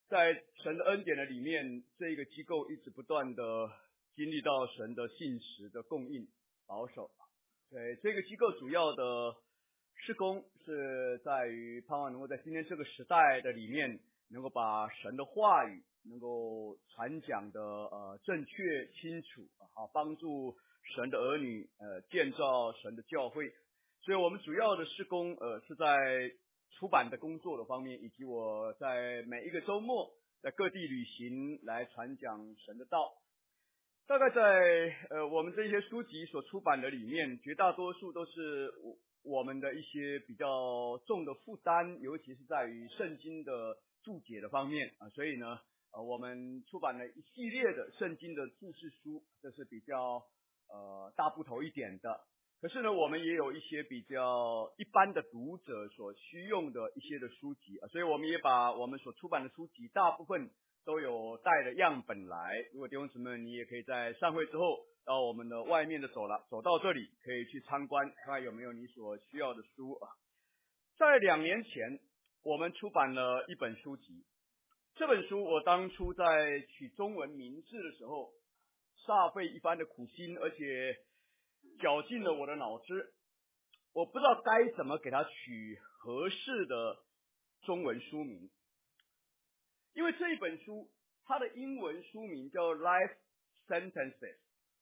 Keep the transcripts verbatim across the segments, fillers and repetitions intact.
在神的恩典的里面，这个机构一直不断的经历到神的信实的供应保守。对，这个机构主要的事工是在于盼望能够在今天这个时代的里面，能够把神的话语能够传讲的呃正确清楚，好帮助神的儿女呃建造神的教会。所以我们主要的事工呃是在出版的工作的方面，以及我在每一个周末在各地旅行来传讲神的道。大概在呃我们这些书籍所出版的里面，绝大多数都是我我们的一些比较重的负担，尤其是在于圣经的注解的方面啊，所以呢呃我们出版了一系列的圣经的注释书，这是比较呃大部头一点的。可是呢，我们也有一些比较一般的读者所需用的一些的书籍啊，所以我们也把我们所出版的书籍大部分都有带着样本来。如果弟兄姊妹，你也可以在上会之后到我们的外面的走廊走到这里，可以去参观，看看有没有你所需要的书啊。在两年前，我们出版了一本书籍，这本书我当初在取中文名字的时候，煞费一番的苦心，而且绞尽了我的脑汁，我不知道该怎么给它取合适的中文书名。因为这一本书它的英文书名叫 Life Sentences。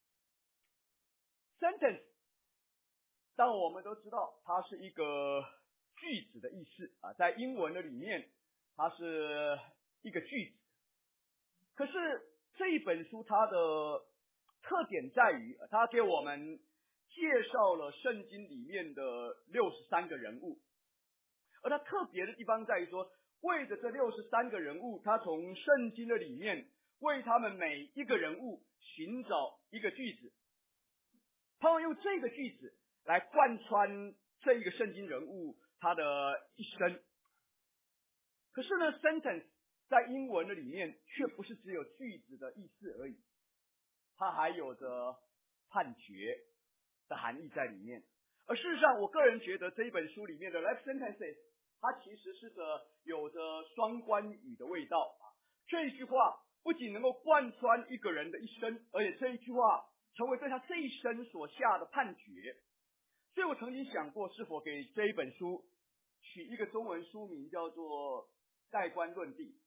Sentence 但我们都知道它是一个句子的意思啊，在英文的里面它是一个句子。可是这一本书它的特点在于，它给我们介绍了圣经里面的六十三个人物，而它特别的地方在于说，为着这六十三个人物，他从圣经的里面为他们每一个人物寻找一个句子，他会用这个句子来贯穿这一个圣经人物他的一生。可是呢 sentence 在英文的里面却不是只有句子的意思而已，它还有着判决的含义在里面。而事实上，我个人觉得这一本书里面的 life sentences， 它其实是着有着双关语的味道。这一句话不仅能够贯穿一个人的一生，而且这一句话成为对他这一生所下的判决。所以我曾经想过，是否给这一本书取一个中文书名叫做盖棺论定，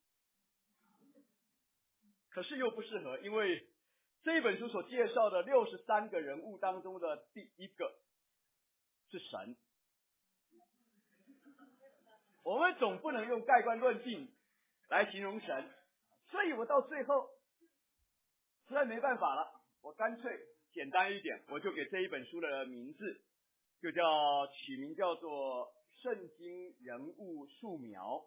可是又不适合，因为这一本书所介绍的六十三个人物当中的第一个是神，我们总不能用盖棺论定来形容神，所以我到最后实在没办法了，我干脆简单一点，我就给这一本书的名字就叫取名叫做圣经人物素描，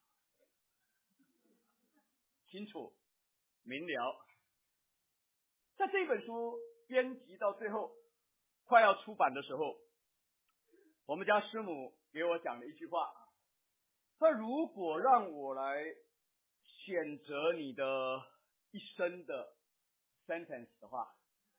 清楚明了。在这本书编辑到最后快要出版的时候，我们家师母给我讲了一句话，她说如果让我来选择你的一生的 sentence 的话，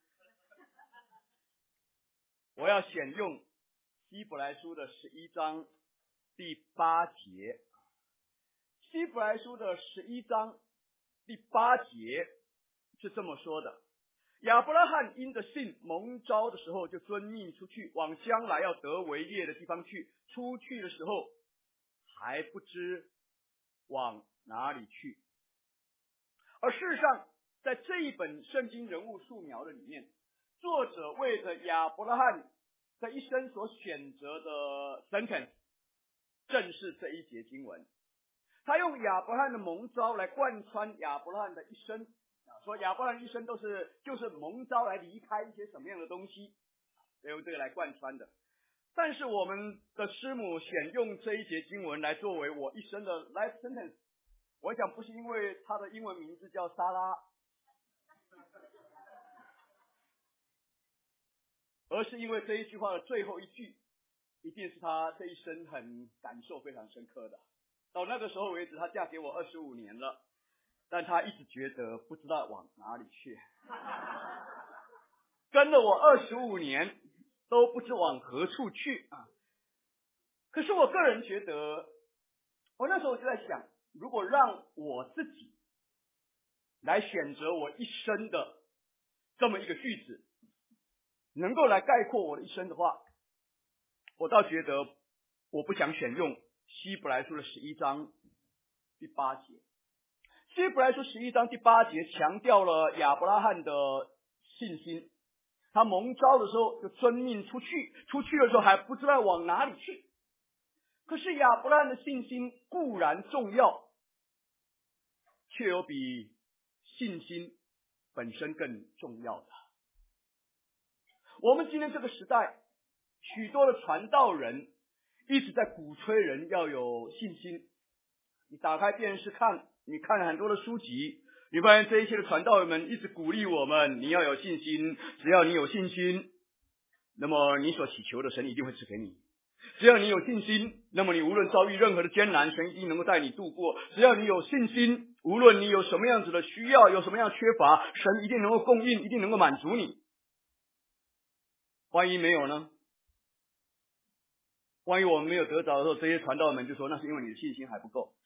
我要选用希伯来书的十一章第八节。希伯来书的十一章第八节是这么说的，亚伯拉罕因着信蒙召的时候，就遵命出去，往将来要得为业的地方去。出去的时候还不知往哪里去。而事实上，在这一本圣经人物素描的里面，作者为着亚伯拉罕在一生所选择的 sentence， 正是这一节经文。他用亚伯拉罕的蒙召来贯穿亚伯拉罕的一生，说亚伯拉罕一生都是就是蒙召来离开一些什么样的东西，用这个来贯穿的。但是我们的师母选用这一节经文来作为我一生的 life sentence， 我想不是因为他的英文名字叫莎拉，而是因为这一句话的最后一句一定是他这一生很感受非常深刻的。到那个时候为止，她嫁给我二十五年了，但她一直觉得不知道往哪里去，跟了我二十五年都不知往何处去啊！可是我个人觉得，我那时候就在想， 如果让我自己来选择我一生的这么一个句子，能够来概括我的一生的话，我倒觉得我不想选用希伯来书的十一章第八节。希伯来书十一章第八节强调了亚伯拉罕的信心，他蒙召的时候就遵命出去，出去的时候还不知道往哪里去。可是亚伯拉罕的信心固然重要，却有比信心本身更重要的。我们今天这个时代，许多的传道人一直在鼓吹人要有信心。你打开电视看，你看很多的书籍，你发现这一些的传道人们一直鼓励我们，你要有信心，只要你有信心，那么你所祈求的神一定会赐给你。只要你有信心，那么你无论遭遇任何的艰难，神一定能够带你度过。只要你有信心，无论你有什么样子的需要，有什么样的缺乏，神一定能够供应，一定能够满足你。万一没有呢？万一我们没有得着的时候，这些传道们就说那是因为你的信心还不够，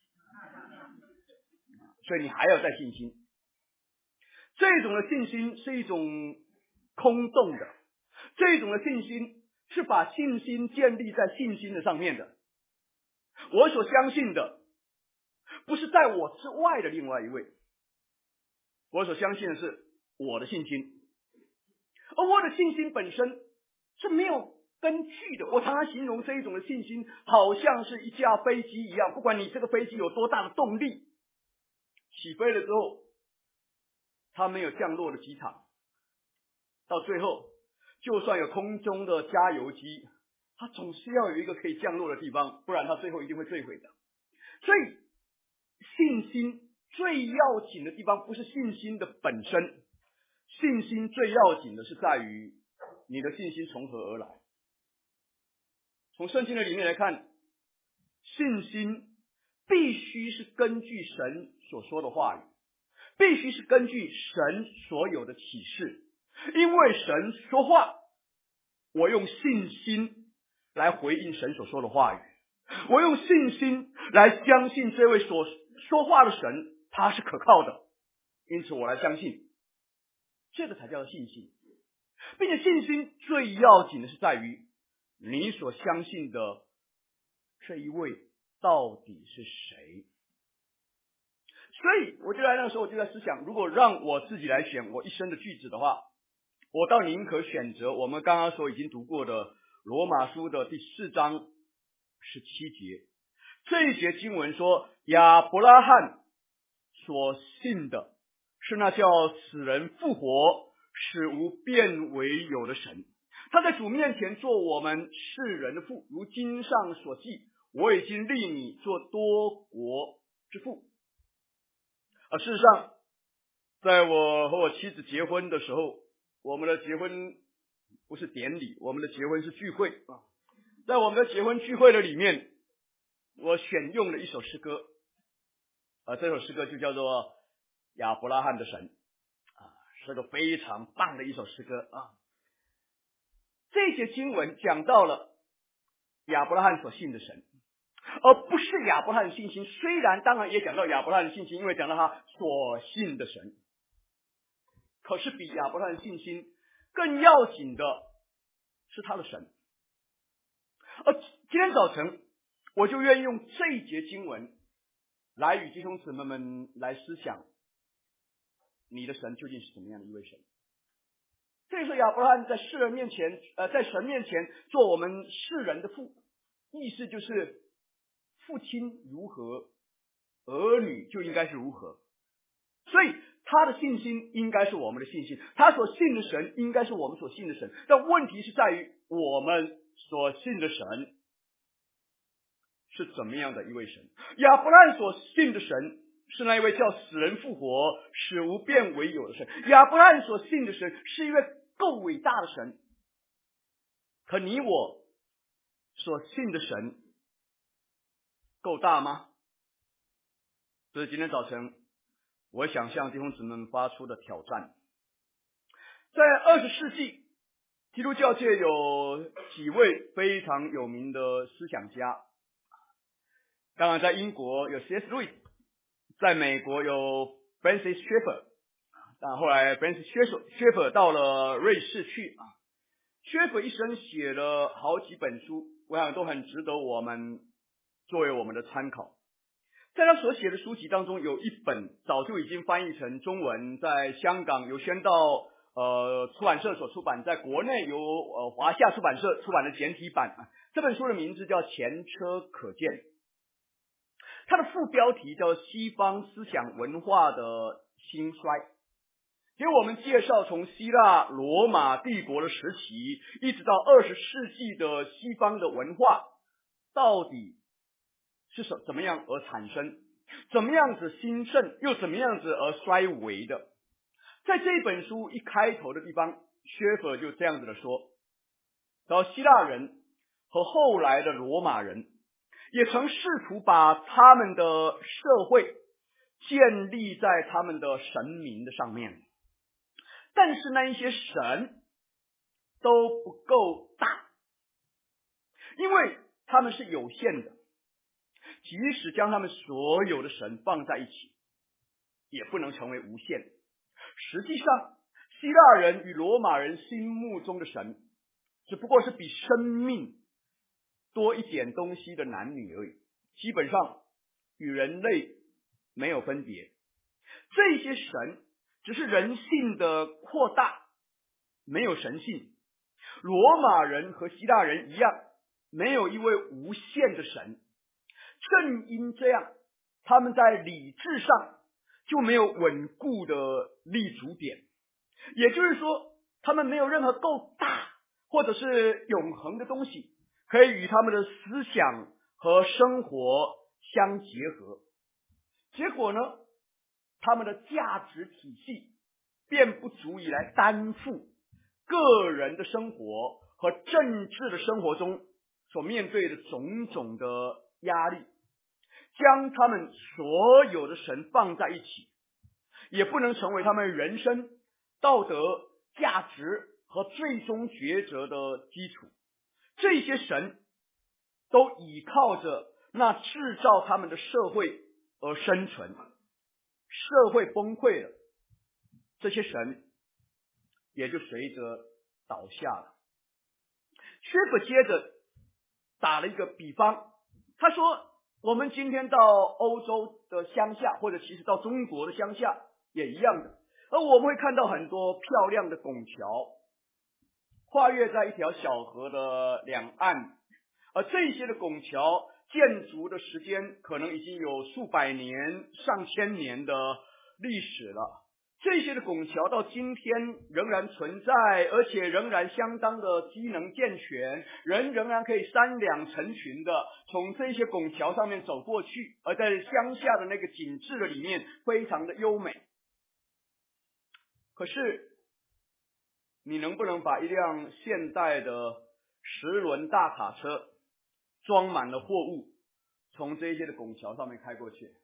所以你还要再信心。这种的信心是一种空洞的，这种的信心是把信心建立在信心的上面的。我所相信的不是在我之外的另外一位，我所相信的是我的信心，而我的信心本身是没有根据的。我常常形容这一种的信心好像是一架飞机一样，不管你这个飞机有多大的动力，起飞了之后它没有降落的机场，到最后就算有空中的加油机，它总是要有一个可以降落的地方，不然它最后一定会坠毁的。所以信心最要紧的地方不是信心的本身，信心最要紧的是在于你的信心从何而来。从圣经的里面来看，信心必须是根据神所说的话语，必须是根据神所有的启示。因为神说话，我用信心来回应神所说的话语，我用信心来相信这位所说话的神他是可靠的，因此我来相信，这个才叫信心。并且信心最要紧的是在于你所相信的这一位到底是谁。所以我就在那时候我就在思想，如果让我自己来选我一生的句子的话，我倒宁可选择我们刚刚所已经读过的罗马书的第四章十七节。这一节经文说，亚伯拉罕所信的是那叫死人复活，使无变为有的神。他在主面前做我们世人的父，如经上所记，我已经立你做多国之父。而事实上，在我和我妻子结婚的时候，我们的结婚不是典礼，我们的结婚是聚会啊。在我们的结婚聚会的里面，我选用了一首诗歌，啊，这首诗歌就叫做亚伯拉罕的神，啊，是个非常棒的一首诗歌啊。这些经文讲到了亚伯拉罕所信的神，而不是亚伯拉罕的信心。虽然当然也讲到亚伯拉罕的信心，因为讲到他所信的神，可是比亚伯拉罕的信心更要紧的是他的神。而今天早晨我就愿意用这一节经文来与弟兄姊妹们来思想，你的神究竟是怎么样的一位神。这也是亚伯拉罕在世人面前呃，在神面前做我们世人的父，意思就是父亲如何，儿女就应该是如何。所以他的信心应该是我们的信心，他所信的神应该是我们所信的神。但问题是在于我们所信的神是怎么样的一位神。亚伯拉罕所信的神是那一位叫死人复活，使无变为有的神。亚伯拉罕所信的神是一位够伟大的神，可你我所信的神够大吗？所以今天早晨我想向弟兄姊妹们发出的挑战。在二十世纪，基督教界有几位非常有名的思想家，当然在英国有 C S 路易斯， 在美国有 Francis Schaeffer， 但后来 Francis Schaeffer 到了瑞士去啊。Schaeffer 一生写了好几本书，我想都很值得我们作为我们的参考。在他所写的书籍当中，有一本早就已经翻译成中文，在香港由宣道呃出版社所出版，在国内由呃华夏出版社出版的简体版啊。这本书的名字叫《前车可鉴》，它的副标题叫《西方思想文化的兴衰》，给我们介绍从希腊罗马帝国的时期，一直到二十世纪的西方的文化到底是什怎么样而产生，怎么样子兴盛，又怎么样子而衰微的。在这本书一开头的地方，薛弗就这样子的说，到希腊人和后来的罗马人也曾试图把他们的社会建立在他们的神明的上面，但是那一些神都不够大，因为他们是有限的，即使将他们所有的神放在一起，也不能成为无限。实际上，希腊人与罗马人心目中的神，只不过是比生命多一点东西的男女而已，基本上与人类没有分别。这些神只是人性的扩大，没有神性。罗马人和希腊人一样，没有一位无限的神。正因这样，他们在理智上就没有稳固的立足点，也就是说，他们没有任何够大或者是永恒的东西可以与他们的思想和生活相结合。结果呢，他们的价值体系便不足以来担负个人的生活和政治的生活中所面对的种种的压力。将他们所有的神放在一起，也不能成为他们人生道德价值和最终抉择的基础。这些神都倚靠着那制造他们的社会而生存，社会崩溃了，这些神也就随着倒下了。薛弗接着打了一个比方，他说我们今天到欧洲的乡下，或者其实到中国的乡下也一样的，而我们会看到很多漂亮的拱桥，跨越在一条小河的两岸，而这些的拱桥建筑的时间可能已经有数百年、上千年的历史了。这些的拱桥到今天仍然存在，而且仍然相当的机能健全，人仍然可以三两成群的从这些拱桥上面走过去，而在乡下的那个景致的里面非常的优美。可是你能不能把一辆现代的十轮大卡车装满了货物从这些的拱桥上面开过去？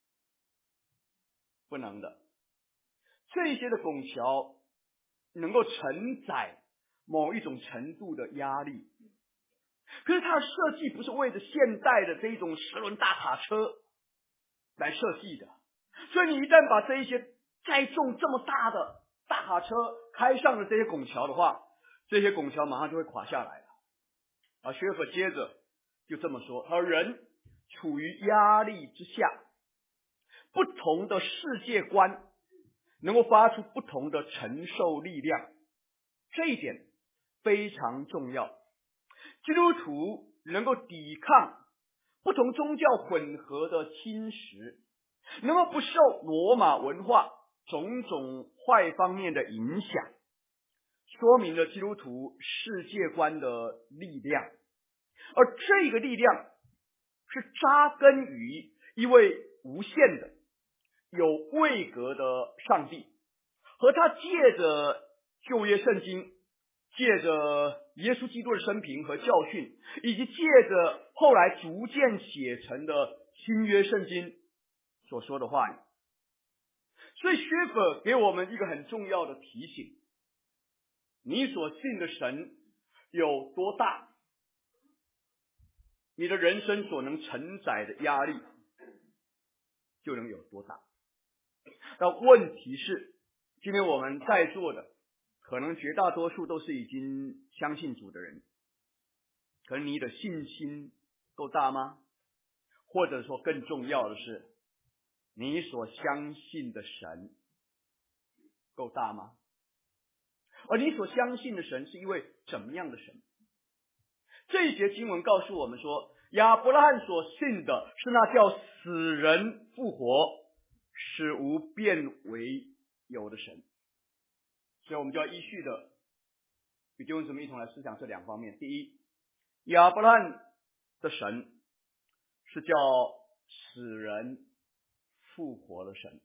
不能的。这些的拱桥能够承载某一种程度的压力，可是它的设计不是为着现代的这种十轮大卡车来设计的，所以你一旦把这一些载重这么大的大卡车开上了这些拱桥的话，这些拱桥马上就会垮下来了。而薛弗接着就这么说，而人处于压力之下，不同的世界观能够发出不同的承受力量，这一点非常重要。基督徒能够抵抗不同宗教混合的侵蚀，能够不受罗马文化种种坏方面的影响，说明了基督徒世界观的力量。而这个力量是扎根于一位无限的有位格的上帝，和他借着旧约圣经，借着耶稣基督的生平和教训，以及借着后来逐渐写成的新约圣经所说的话语。所以薛弗给我们一个很重要的提醒，你所信的神有多大，你的人生所能承载的压力就能有多大。那问题是，今天我们在座的可能绝大多数都是已经相信主的人，可能你的信心够大吗？或者说更重要的是，你所相信的神够大吗？而你所相信的神是一位怎么样的神？这一节经文告诉我们说，亚伯拉罕所信的是那叫死人复活、使无变为有的神。所以我们就要依序的与弟兄姊妹一同来思想这两方面。第一，亚伯拉罕的神是叫死人复活的神。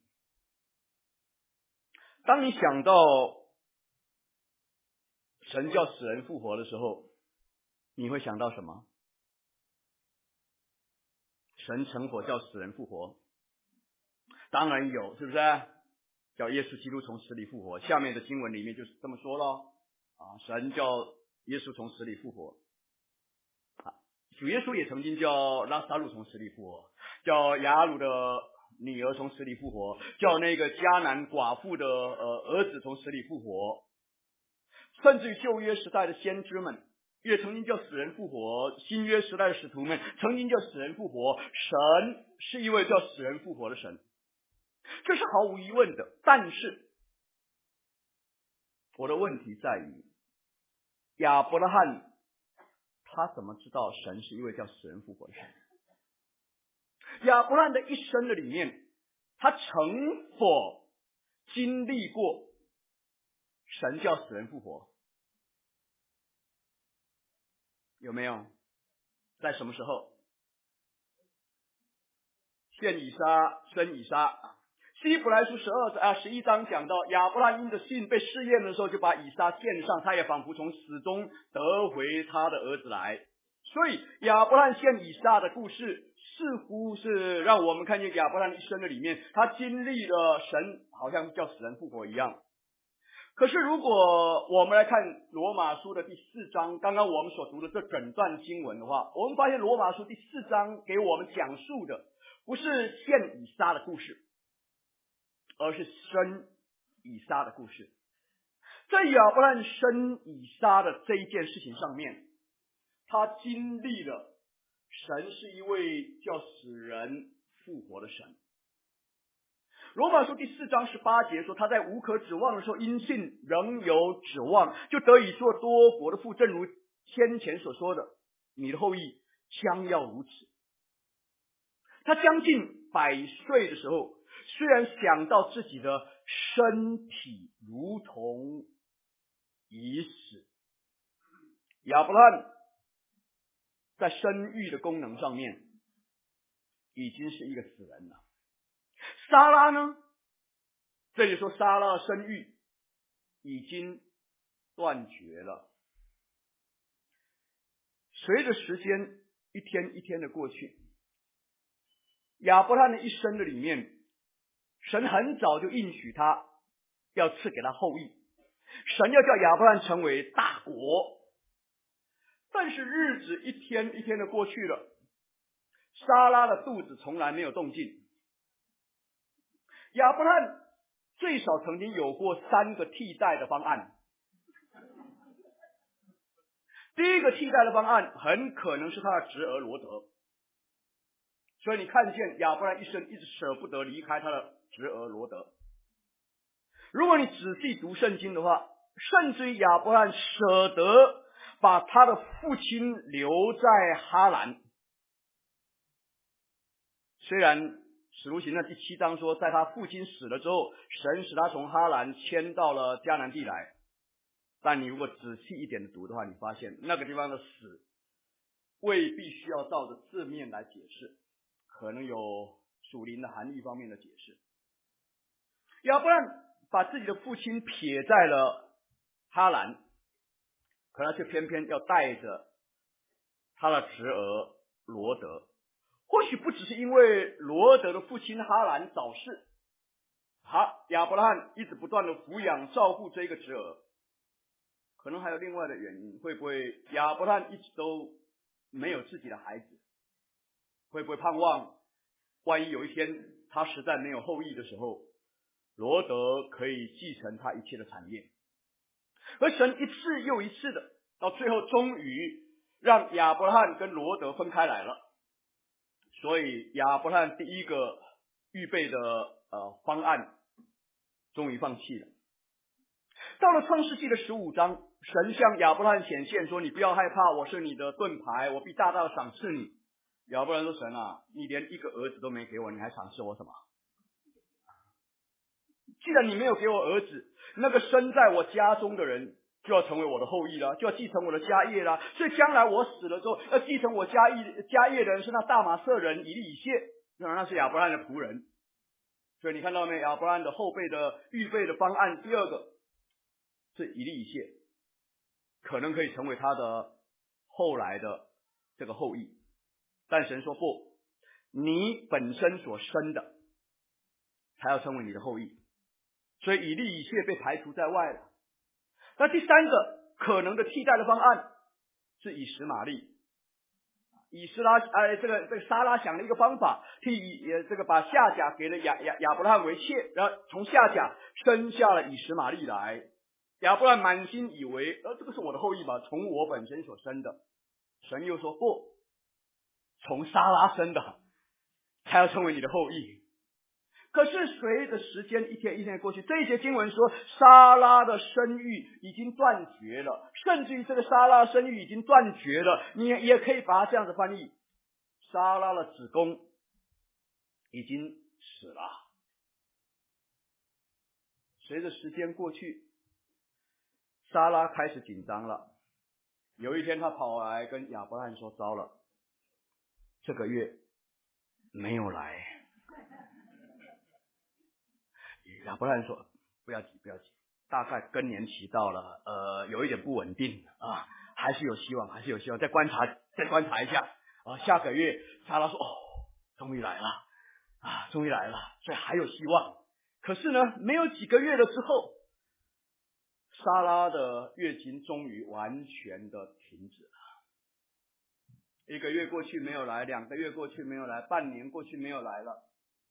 当你想到神叫死人复活的时候，你会想到什么？神成佛叫死人复活，当然有，是不是？叫耶稣基督从死里复活。下面的经文里面就是这么说了啊，神叫耶稣从死里复活。啊，主耶稣也曾经叫拉撒路从死里复活，叫雅鲁的女儿从死里复活，叫那个迦南寡妇的呃儿子从死里复活，甚至于旧约时代的先知们也曾经叫死人复活，新约时代的使徒们曾经叫死人复活。神是一位叫死人复活的神，这是毫无疑问的。但是我的问题在于，亚伯拉罕他怎么知道神是一位叫死人复活的神？亚伯拉罕的一生的里面，他曾否经历过神叫死人复活？有没有？在什么时候？献以撒，生以撒。希伯来书十二啊十一章讲到，亚伯拉罕因着信被试验的时候，就把以撒献上，他也仿佛从死中得回他的儿子来。所以亚伯拉罕献以撒的故事，似乎是让我们看见亚伯拉罕一生的里面，他经历了神好像叫死人复活一样。可是如果我们来看罗马书的第四章，刚刚我们所读的这整段经文的话，我们发现罗马书第四章给我们讲述的不是献以撒的故事，而是生以撒的故事。在亚伯拉罕生以撒的这一件事情上面，他经历了神是一位叫死人复活的神。罗马书第四章十八节说，他在无可指望的时候，因信仍有指望，就得以做多国的父，正如先前所说的，你的后裔将要如此。他将近百岁的时候，虽然想到自己的身体如同已死，亚伯拉罕在生育的功能上面已经是一个死人了。撒拉呢？这里说撒拉的生育已经断绝了。随着时间一天一天的过去，亚伯拉罕的一生的里面，神很早就应许他要赐给他后裔，神要叫亚伯拉罕成为大国。但是日子一天一天的过去了，撒拉的肚子从来没有动静。亚伯拉罕最少曾经有过三个替代的方案。第一个替代的方案很可能是他的侄儿罗德，所以你看见亚伯拉罕一生一直舍不得离开他的侄儿罗德。如果你仔细读圣经的话，甚至于亚伯拉罕舍得把他的父亲留在哈兰。虽然使徒行传第七章说，在他父亲死了之后，神使他从哈兰迁到了迦南地来，但你如果仔细一点的读的话，你发现那个地方的死未必需要照着字面来解释，可能有属灵的含义方面的解释。亚伯拉罕把自己的父亲撇在了哈兰，可他却偏偏要带着他的侄儿罗德。或许不只是因为罗德的父亲哈兰早逝，哈亚伯拉罕一直不断的抚养照顾这个侄儿，可能还有另外的原因。会不会亚伯拉罕一直都没有自己的孩子？会不会盼望万一有一天他实在没有后裔的时候，罗得可以继承他一切的产业。而神一次又一次的，到最后终于让亚伯拉罕跟罗得分开来了。所以亚伯拉罕第一个预备的呃方案终于放弃了。到了创世纪的十五章，神向亚伯拉罕显现说，你不要害怕，我是你的盾牌，我必大大的赏赐你。亚伯拉罕说，神啊，你连一个儿子都没给我，你还赏赐我什么？既然你没有给我儿子，那个生在我家中的人就要成为我的后裔了，就要继承我的家业了。所以将来我死了之后，要继承我家业家业的人是那大马色人以利以谢，那是亚伯拉罕的仆人。所以你看到没？亚伯拉罕的后备的预备的方案，第二个是以利以谢，可能可以成为他的后来的这个后裔。但神说不，你本身所生的才要成为你的后裔。所以以利以谢被排除在外了。那第三个可能的替代的方案是以实玛利。以斯拉呃这个这个撒拉想了一个方法，替呃这个把夏甲给了亚亚亚伯拉罕为妾，然后从夏甲生下了以实玛利来。亚伯拉罕满心以为，呃这个是我的后裔吧，从我本身所生的。神又说不，从撒拉生的才要成为你的后裔。可是随着时间一天一天过去，这一节经文说撒拉的生育已经断绝了，甚至于这个撒拉生育已经断绝了，你也可以把它这样子翻译，撒拉的子宫已经死了。随着时间过去，撒拉开始紧张了。有一天他跑来跟亚伯拉罕说，糟了，这个月没有来。亚伯拉罕说不要急不要急，大概更年期到了，呃有一点不稳定啊，还是有希望还是有希望，再观察再观察一下啊。下个月撒拉说哦终于来了啊终于来了，所以还有希望。可是呢没有几个月了之后，撒拉的月经终于完全的停止了。一个月过去没有来，两个月过去没有来，半年过去没有来了。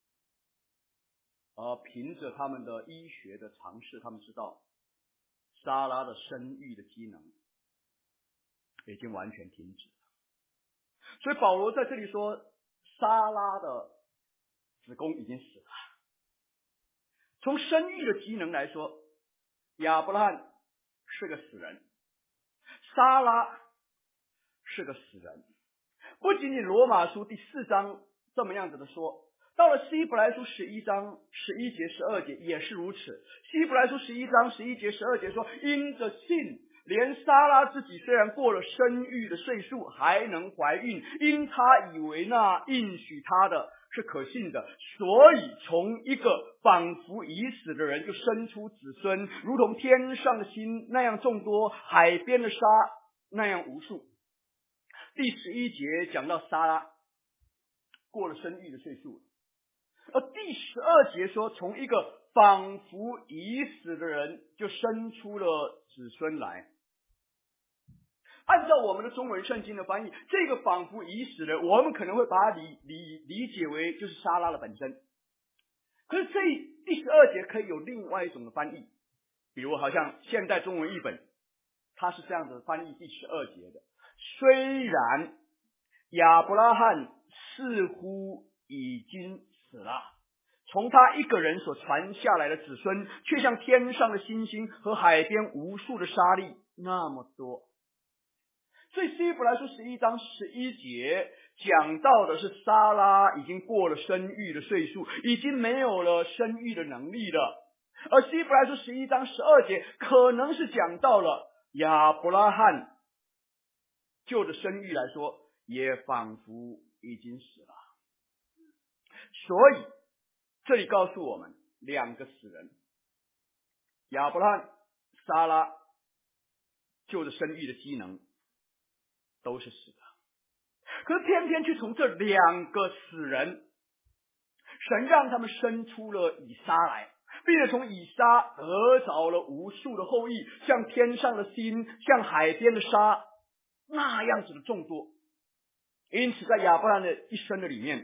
而凭着他们的医学的常识，他们知道撒拉的生育的机能已经完全停止了。所以保罗在这里说，撒拉的子宫已经死了。从生育的机能来说，亚伯拉罕是个死人，撒拉是个死人。不仅仅罗马书第四章这么样子的说，到了希伯来书十一章十一节十二节也是如此。希伯来书十一章十一节十二节说，因着信，连撒拉自己虽然过了生育的岁数，还能怀孕，因他以为那应许他的是可信的，所以从一个仿佛已死的人就生出子孙，如同天上的星那样众多，海边的沙那样无数。第十一节讲到撒拉过了生育的岁数，而第十二节说，从一个仿佛已死的人就生出了子孙来。按照我们的中文圣经的翻译，这个仿佛已死的，我们可能会把它理理理解为就是撒拉的本身。可是这第十二节可以有另外一种的翻译，比如好像现代中文译本，它是这样子翻译第十二节的：虽然亚伯拉罕似乎已经死了，从他一个人所传下来的子孙，却像天上的星星和海边无数的沙粒那么多。所以希伯来书十一章十一节讲到的是撒拉已经过了生育的岁数，已经没有了生育的能力了。而希伯来书十一章十二节可能是讲到了亚伯拉罕，就着生育来说，也仿佛已经死了。所以这里告诉我们两个死人，亚伯拉罕、撒拉就着生育的机能都是死的。可是偏偏却从这两个死人，神让他们生出了以撒来，并且从以撒得着了无数的后裔，像天上的星，像海边的沙那样子的众多。因此在亚伯拉罕的一生的里面，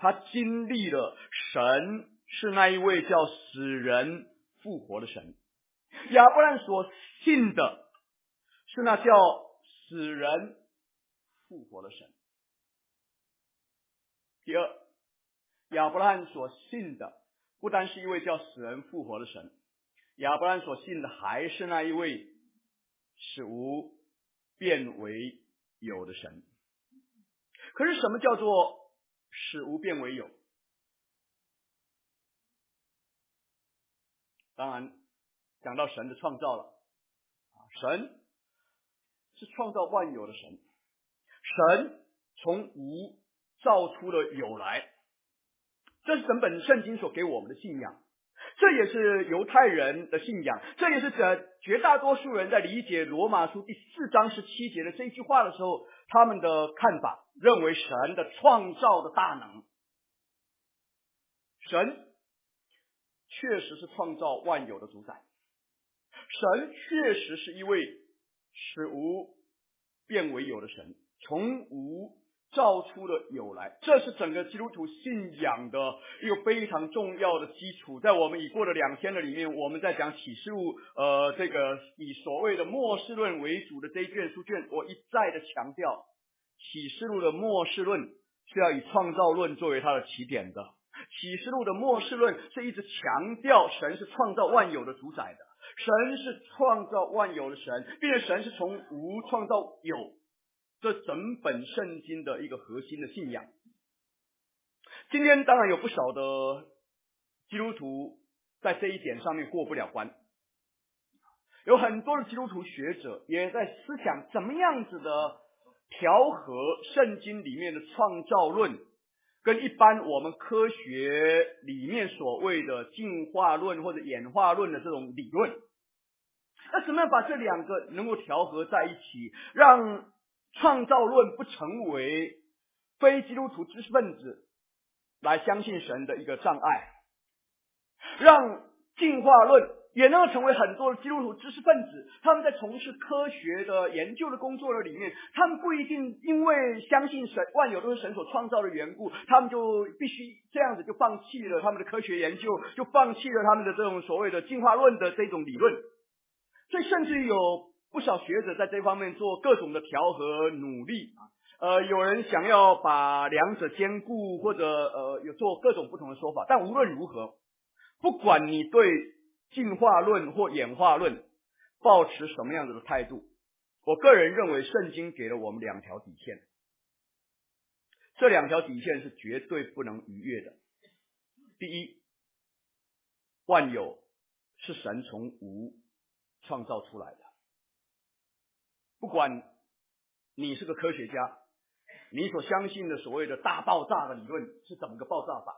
他经历了神是那一位叫死人复活的神。亚伯兰所信的是那叫死人复活的神。第二，亚伯兰所信的不单是一位叫死人复活的神，亚伯兰所信的还是那一位使无变为有的神。可是什么叫做使无变为有？当然讲到神的创造了，神是创造万有的神，神从无造出了有来，这是整本圣经所给我们的信仰，这也是犹太人的信仰，这也是绝大多数人在理解罗马书第四章十七节的这一句话的时候，他们的看法，认为神的创造的大能。神确实是创造万有的主宰，神确实是一位使无变为有的神，从无造出了有来，这是整个基督徒信仰的一个非常重要的基础。在我们已过的两天的里面，我们在讲启示录，呃，这个以所谓的末世论为主的这一卷书卷，我一再的强调，启示录的末世论是要以创造论作为它的起点的。启示录的末世论是一直强调神是创造万有的主宰的，神是创造万有的神，并且神是从无创造有，这整本圣经的一个核心的信仰。今天当然有不少的基督徒在这一点上面过不了关，有很多的基督徒学者也在思想怎么样子的调和圣经里面的创造论跟一般我们科学里面所谓的进化论或者演化论的这种理论，那怎么样把这两个能够调和在一起，让创造论不成为非基督徒知识分子来相信神的一个障碍，让进化论也能够成为很多的基督徒知识分子，他们在从事科学的研究的工作的里面，他们不一定因为相信神万有都是神所创造的缘故，他们就必须这样子就放弃了他们的科学研究，就放弃了他们的这种所谓的进化论的这种理论。所以甚至于有不少学者在这方面做各种的调和努力，呃，有人想要把两者兼顾，或者呃有做各种不同的说法。但无论如何，不管你对进化论或演化论抱持什么样子的态度，我个人认为圣经给了我们两条底线，这两条底线是绝对不能逾越的。第一，万有是神从无创造出来的，不管你是个科学家，你所相信的所谓的大爆炸的理论是怎么个爆炸法，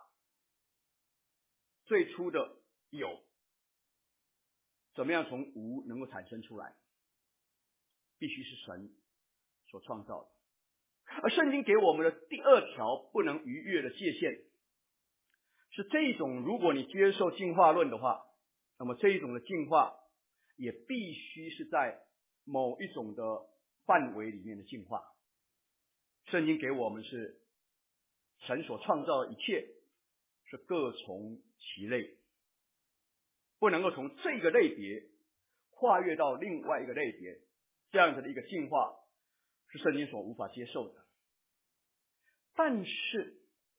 最初的有怎么样从无能够产生出来，必须是神所创造的。而圣经给我们的第二条不能逾越的界限是这种，如果你接受进化论的话，那么这一种的进化也必须是在某一种的范围里面的进化。圣经给我们是神所创造的一切是各从其类，不能够从这个类别跨越到另外一个类别，这样子的一个进化是圣经所无法接受的。但是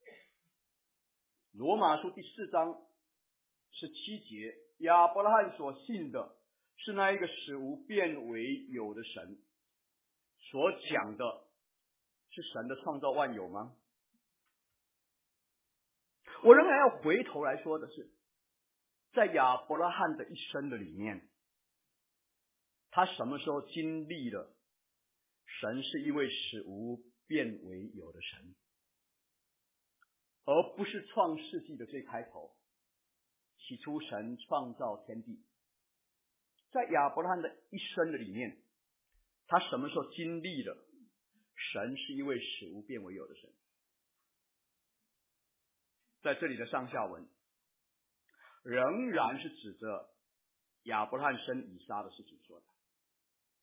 罗马书第四章十七节，亚伯拉罕所信的是那一个使无变为有的神，所讲的是神的创造万有吗？我仍然要回头来说的是，在亚伯拉罕的一生的里面，他什么时候经历了神是一位使无变为有的神，而不是创世纪的最开头，起初神创造天地。在亚伯拉罕的一生的里面，他什么时候经历了神是一位使无变为有的神？在这里的上下文仍然是指着亚伯拉罕生以撒的事情说的。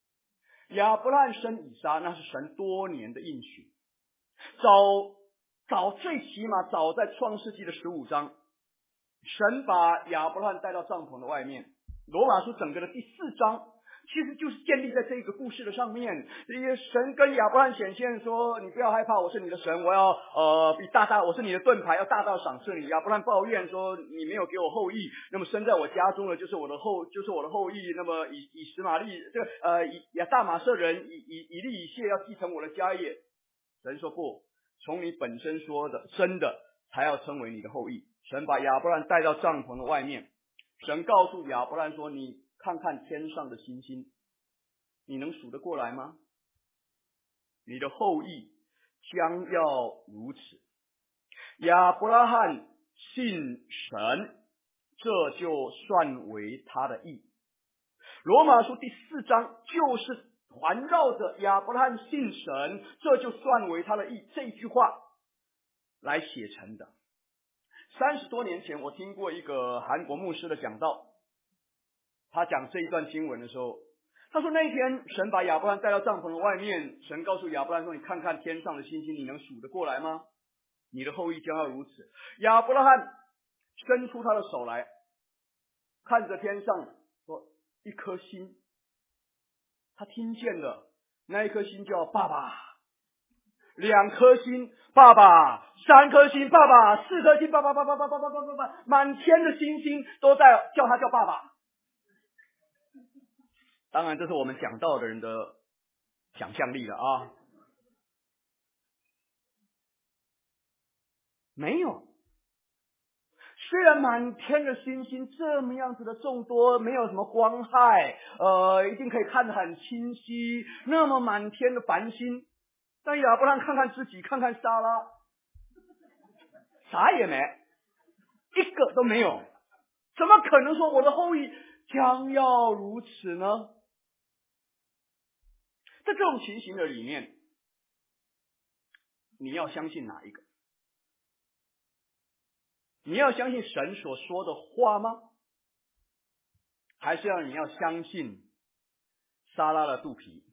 亚伯拉罕生以撒，那是神多年的应许，早早最起码早在创世纪的十五章，神把亚伯拉罕带到帐篷的外面。罗马书整个的第四章其实就是建立在这个故事的上面。这些神跟亚伯拉罕显现说，你不要害怕，我是你的神，我要呃比大大，我是你的盾牌，要大大赏赐你。亚伯拉罕抱怨说，你没有给我后裔，那么生在我家中的就是我的后就是我的后裔。那么以以实玛利这个呃以亚大马色人以以以利以谢要继承我的家业。神说不，从你本身说的生的才要称为你的后裔。神把亚伯拉罕带到帐篷的外面，神告诉亚伯拉罕说，你看看天上的星星，你能数得过来吗？你的后裔将要如此。亚伯拉罕信神，这就算为他的义。罗马书第四章就是环绕着亚伯拉罕信神，这就算为他的义这句话来写成的。三十多年前，我听过一个韩国牧师的讲道，他讲这一段经文的时候，他说那一天神把亚伯拉罕带到帐篷的外面，神告诉亚伯拉罕说，你看看天上的星星，你能数得过来吗？你的后裔将要如此。亚伯拉罕伸出他的手来，看着天上说，一颗星，他听见了，那一颗星叫爸爸，两颗星爸爸，三颗星爸爸，四颗星爸爸爸爸爸爸爸爸爸爸，满天的星星都在叫他叫爸爸。当然这是我们讲道的人的想象力了啊，没有。虽然满天的星星这么样子的众多，没有什么光害，呃，一定可以看得很清晰，那么满天的繁星，但亚伯拉罕看看自己，看看撒拉，啥也没，一个都没有。怎么可能说我的后裔将要如此呢？在这种情形的里面，你要相信哪一个？你要相信神所说的话吗？还是要你要相信撒拉的肚皮？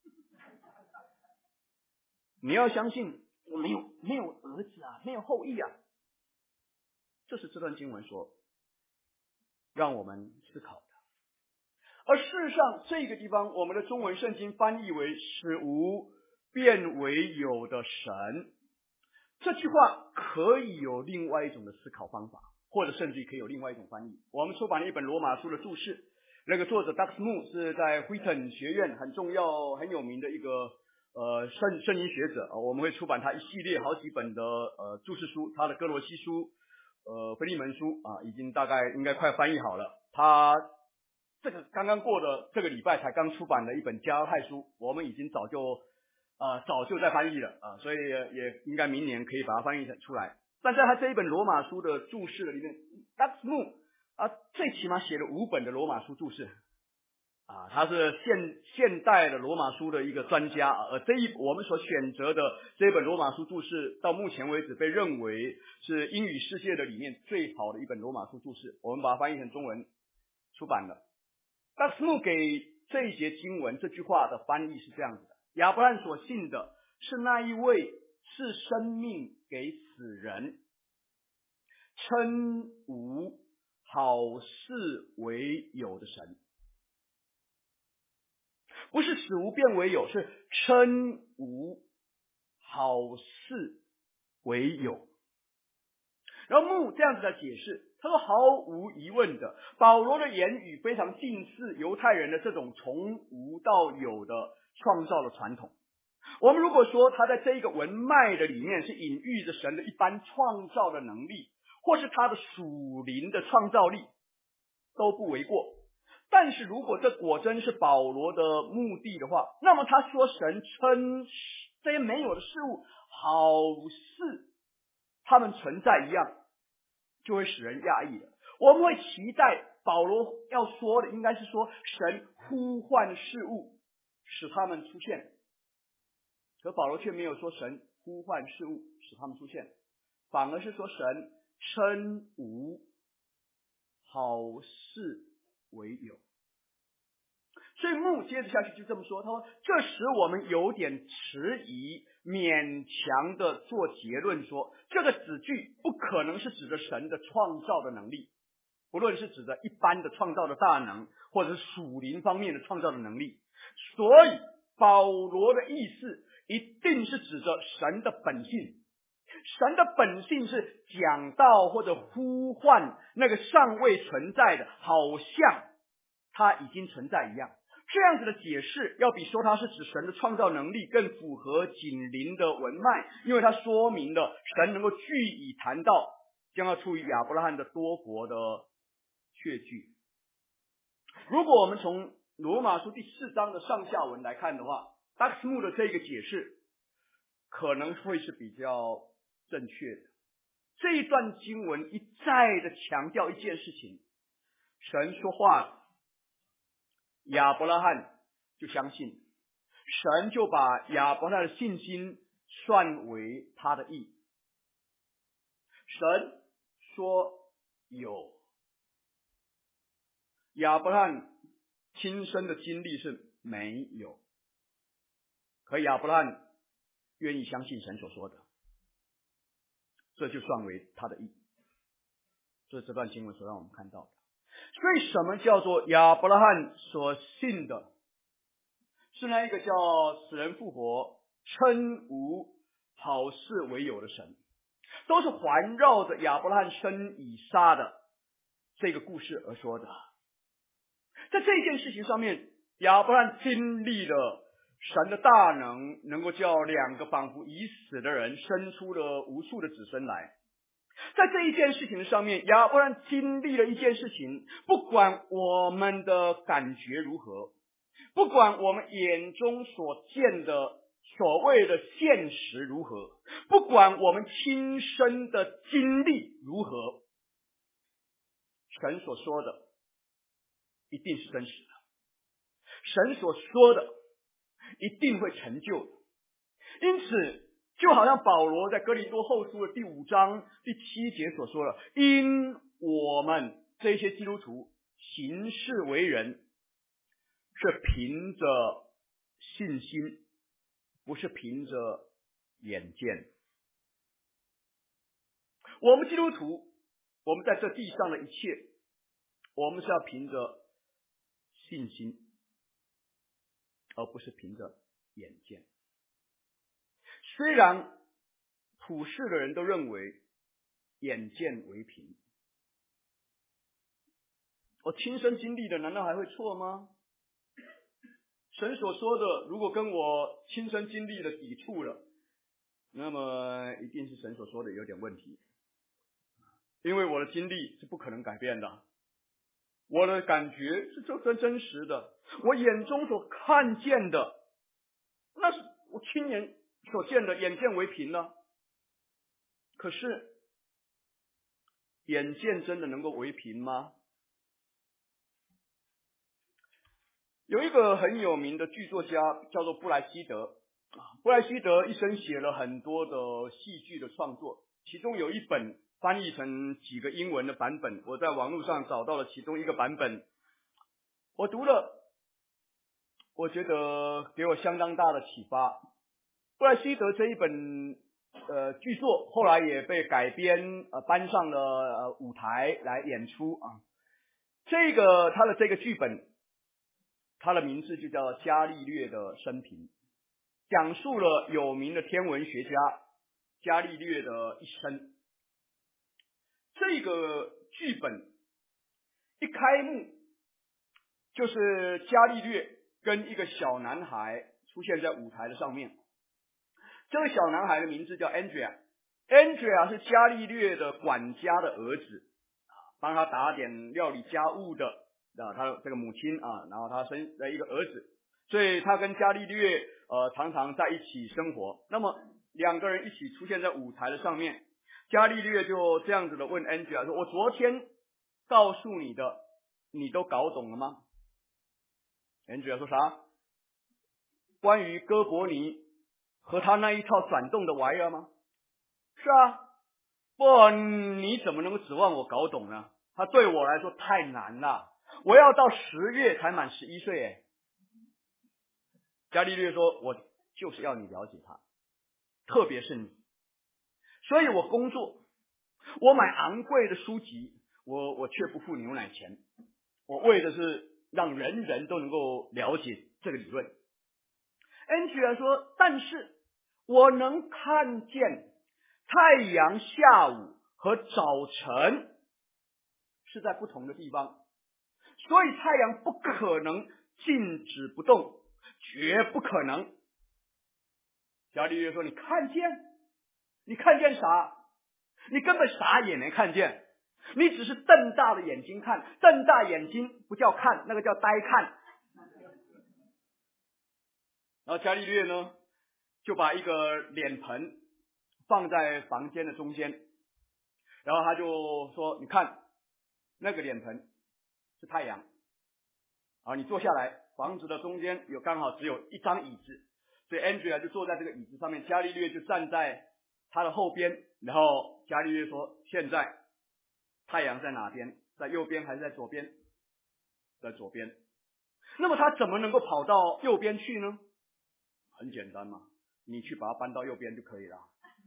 你要相信我没有没有儿子啊，没有后裔啊。这是这段经文所让我们思考的。而事实上，这个地方我们的中文圣经翻译为使无变为有的神，这句话可以有另外一种的思考方法，或者甚至可以有另外一种翻译。我们出版了一本罗马书的注释，那个作者 Doug Moo 是在惠顿学院很重要很有名的一个呃圣圣经学者，我们会出版他一系列好几本的呃注释书，他的哥罗西书、呃腓利门书啊，已经大概应该快翻译好了。他这个刚刚过的这个礼拜才刚出版的一本加拉太书，我们已经早就啊、呃、早就在翻译了啊，所以也应该明年可以把它翻译出来。但在他这一本罗马书的注释里面 ，Doug Moo 啊，最起码写了五本的罗马书注释啊，他是现现代的罗马书的一个专家啊。而这一我们所选择的这一本罗马书注释，到目前为止被认为是英语世界的里面最好的一本罗马书注释，我们把它翻译成中文出版了。Doug Moo给这一节经文这句话的翻译是这样子的：亚伯拉罕所信的是那一位赐生命给死人，称无好事为有的神。不是使无变为有，是称无好事为有。然后牧这样子的解释，他说毫无疑问的，保罗的言语非常近似犹太人的这种从无到有的创造的传统。我们如果说他在这一个文脉的里面是隐喻着神的一般创造的能力，或是他的属灵的创造力，都不为过。但是如果这果真是保罗的目的的话，那么他说神称这些没有的事物好似他们存在一样，就会使人讶异的。我们会期待保罗要说的应该是说神呼唤事物使他们出现，可保罗却没有说神呼唤事物使他们出现，反而是说神称无好事为有。 所以牧接着下去就这么说，他说这使我们有点迟疑，勉强的做结论说，这个子句不可能是指着神的创造的能力，不论是指着一般的创造的大能，或者是属灵方面的创造的能力。所以保罗的意思一定是指着神的本性。神的本性是讲道或者呼唤那个尚未存在的，好像它已经存在一样。这样子的解释要比说它是指神的创造能力更符合紧邻的文脉，因为它说明了神能够据以谈到将要出于亚伯拉罕的多国的确据。如果我们从罗马书第四章的上下文来看的话，达克斯穆的这个解释可能会是比较正确的。这一段经文一再的强调一件事情，神说话了，亚伯拉罕就相信，神就把亚伯拉罕的信心算为他的义。神说有，亚伯拉罕亲身的经历是没有，可亚伯拉罕愿意相信神所说的，这就算为他的义。这是这段经文所让我们看到的。所以什么叫做亚伯拉罕所信的？是那一个叫死人复活、称无好事为有的神，都是环绕着亚伯拉罕生以撒的这个故事而说的。在这件事情上面，亚伯拉罕经历了神的大能，能够叫两个仿佛已死的人生出了无数的子孙来。在这一件事情上面，亚伯拉罕经历了一件事情，不管我们的感觉如何，不管我们眼中所见的所谓的现实如何，不管我们亲身的经历如何，神所说的一定是真实的，神所说的一定会成就的。因此就好像保罗在哥林多后书的第五章第七节所说的，因我们这些基督徒行事为人是凭着信心，不是凭着眼见。我们基督徒，我们在这地上的一切，我们是要凭着信心，而不是凭着眼见。虽然普世的人都认为眼见为凭，我亲身经历的难道还会错吗？神所说的如果跟我亲身经历的抵触了，那么一定是神所说的有点问题，因为我的经历是不可能改变的，我的感觉是真真实的，我眼中所看见的，那是我亲眼所见的，眼见为凭呢。可是眼见真的能够为凭吗？有一个很有名的剧作家叫做布莱希德，布莱希德一生写了很多的戏剧的创作，其中有一本翻译成几个英文的版本，我在网络上找到了其中一个版本，我读了，我觉得给我相当大的启发。布莱希德这一本呃剧作后来也被改编呃搬上了呃舞台来演出啊。这个他的这个剧本，他的名字就叫伽利略的生平，讲述了有名的天文学家伽利略的一生。这个剧本一开幕就是伽利略跟一个小男孩出现在舞台的上面。这个小男孩的名字叫 Andrea， Andrea 是伽利略的管家的儿子，帮他打点料理家务的啊，他的这个母亲啊，然后他生了一个儿子，所以他跟伽利略呃常常在一起生活。那么两个人一起出现在舞台的上面，伽利略就这样子的问 Andrea 说：“我昨天告诉你的，你都搞懂了吗？” Andrea 说啥？关于哥伯尼和他那一套转动的玩意儿吗？是啊，不，你怎么能够指望我搞懂呢？他对我来说太难了，我要到十月才满十一岁诶。 伽利略说，我就是要你了解他，特别是你，所以我工作，我买昂贵的书籍，我我却不付牛奶钱，我为的是让人人都能够了解这个理论。Andrea 说，但是我能看见太阳下午和早晨是在不同的地方，所以太阳不可能静止不动，绝不可能。伽利略说，你看见？你看见啥？你根本啥也没看见，你只是瞪大的眼睛看，瞪大眼睛不叫看，那个叫呆看。然后伽利略呢，就把一个脸盆放在房间的中间，然后他就说，你看那个脸盆是太阳，啊，你坐下来，房子的中间有刚好只有一张椅子，所以 Andrea 就坐在这个椅子上面，伽利略就站在他的后边，然后伽利略说，现在太阳在哪边？在右边还是在左边？在左边。那么他怎么能够跑到右边去呢？很简单嘛，你去把它搬到右边就可以了。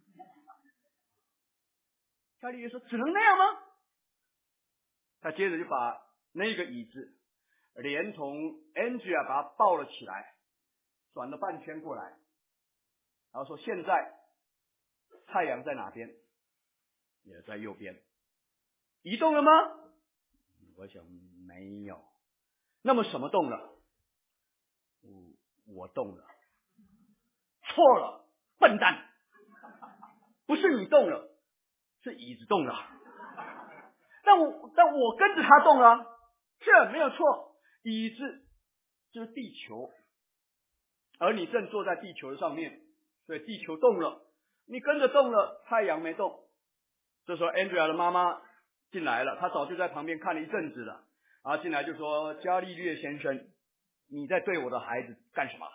伽利略说，只能那样吗？他接着就把那个椅子连同 Andrea 把它抱了起来，转了半圈过来，然后说，现在太阳在哪边？也在右边。移动了吗？我想没有。那么什么动了？我我动了。错了，笨蛋，不是你动了，是椅子动了。但我但我跟着他动了，这没有错。椅子就是地球，而你正坐在地球上面，所以地球动了，你跟着动了，太阳没动。这时候 Andrea 的妈妈进来了，她早就在旁边看了一阵子了，然后进来就说，伽利略先生，你在对我的孩子干什么？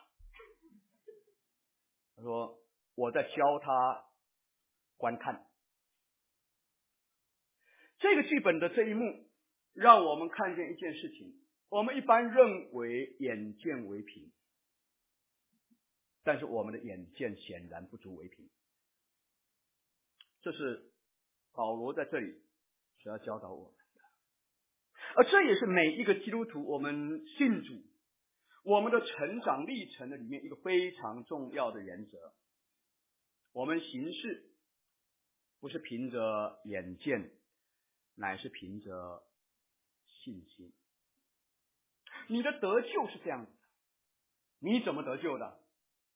他说，我在教他观看。这个剧本的这一幕让我们看见一件事情，我们一般认为眼见为凭，但是我们的眼见显然不足为凭。这是保罗在这里所要教导我们的，而这也是每一个基督徒我们信主我们的成长历程的里面一个非常重要的原则。我们行事不是凭着眼见，乃是凭着信心。你的得救是这样子的，你怎么得救的？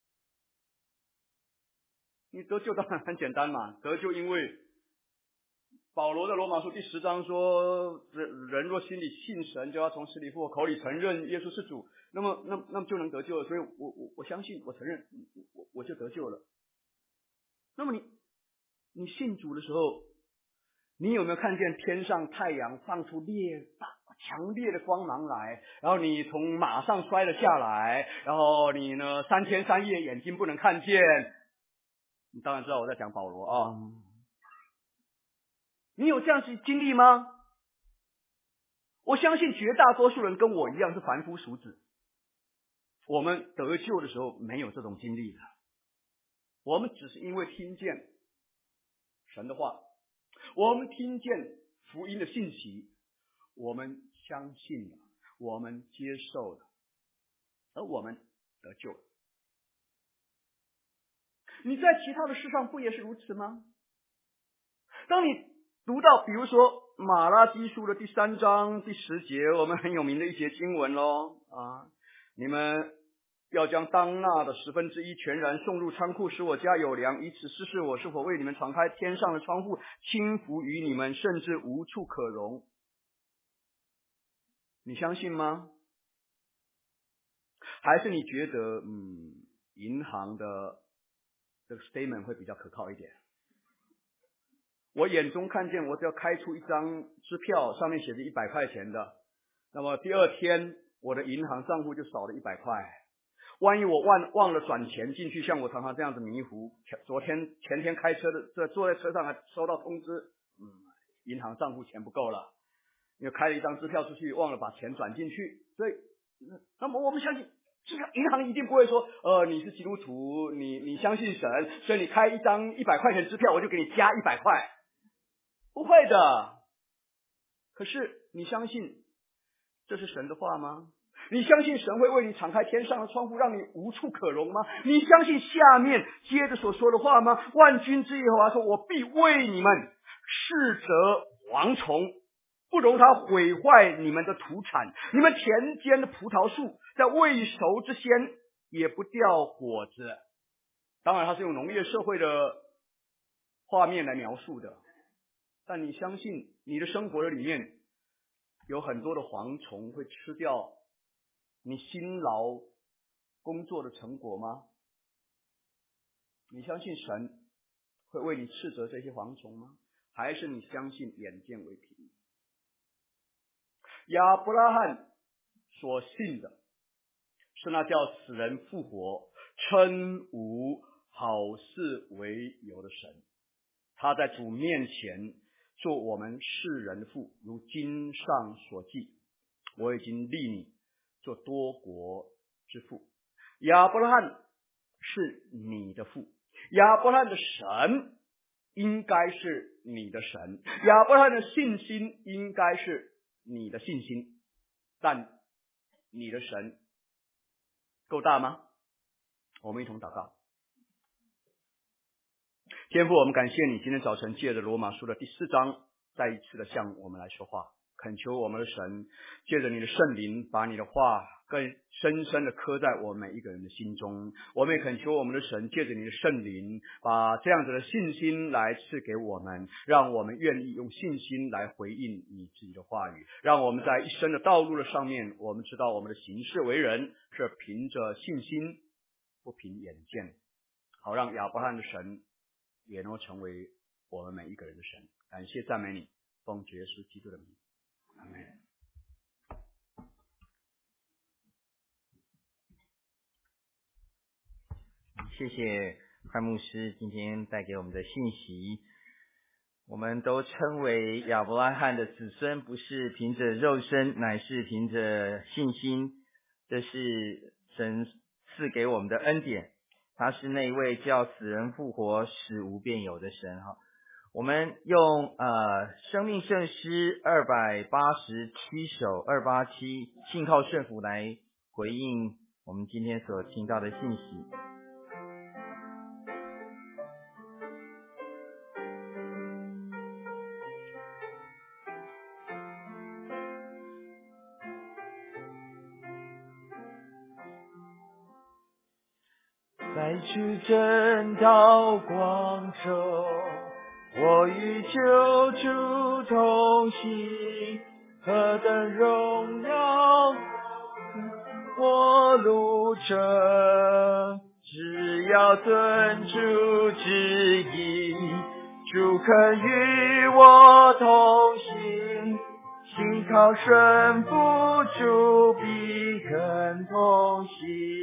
你得救当然很简单嘛，得救因为保罗的罗马书第十章说，人人若心里信神，就要从死里复活，口里承认耶稣是主，那么那那么就能得救了。所以我我我相信，我承认，我我就得救了。那么你你信主的时候，你有没有看见天上太阳放出烈大强烈的光芒来，然后你从马上摔了下来，然后你呢三天三夜眼睛不能看见？你当然知道我在讲保罗啊。你有这样子经历吗？我相信绝大多数人跟我一样是凡夫俗子，我们得救的时候没有这种经历的，我们只是因为听见神的话，我们听见福音的信息，我们相信了，我们接受了，而我们得救了。你在其他的事上不也是如此吗？当你读到比如说马拉基书的第三章第十节，我们很有名的一节经文咯啊，你们要将当纳的十分之一全然送入仓库，使我家有粮，以此试试我是否为你们敞开天上的窗户，倾福于你们，甚至无处可容。你相信吗？还是你觉得嗯，银行的这个 statement 会比较可靠一点？我眼中看见，我只要开出一张支票，上面写着一百块钱的，那么第二天我的银行账户就少了一百块。万一我忘忘了转钱进去，像我常常这样子迷糊，昨天前天开车的，坐在车上还收到通知，嗯，银行账户钱不够了，因为开了一张支票出去，忘了把钱转进去。所以，那么我们相信这个银行一定不会说，呃，你是基督徒，你你相信神，所以你开一张一百块钱支票，我就给你加一百块，不会的。可是你相信这是神的话吗？你相信神会为你敞开天上的窗户，让你无处可容吗？你相信下面接着所说的话吗？万军之耶和华说，我必为你们斥责蝗虫，不容它毁坏你们的土产，你们田间的葡萄树在未熟之先也不掉果子。当然它是用农业社会的画面来描述的，但你相信你的生活的里面有很多的蝗虫会吃掉你辛劳工作的成果吗？你相信神会为你斥责这些蝗虫吗？还是你相信眼见为凭？亚伯拉罕所信的是那叫死人复活、称无好事为有的神。他在主面前做我们世人的父，如经上所记，我已经立你做多国之父。亚伯拉罕是你的父，亚伯拉罕的神应该是你的神，亚伯拉罕的信心应该是你的信心。但你的神够大吗？我们一同祷告。天父，我们感谢你今天早晨借着罗马书的第四章再一次的向我们来说话，恳求我们的神借着你的圣灵把你的话更深深的刻在我们每一个人的心中。我们也恳求我们的神借着你的圣灵把这样子的信心来赐给我们，让我们愿意用信心来回应你自己的话语，让我们在一生的道路的上面，我们知道我们的行事为人是凭着信心，不凭眼见，好让亚伯拉罕的神也能够成为我们每一个人的神。感谢赞美你，奉主耶稣基督的名，阿们。 谢谢快牧师今天带给我们的信息。我们都称为亚伯拉罕的子孙，不是凭着肉身，乃是凭着信心。这是神赐给我们的恩典，他是那位叫死人复活、使无变有的神哈。我们用呃生命圣诗二百八十七首二八七信靠顺服来回应我们今天所听到的信息。在主正道光中，我与救主同行，何等荣耀我路程，只要遵主旨意，主肯与我同行，信靠顺服主必肯同行，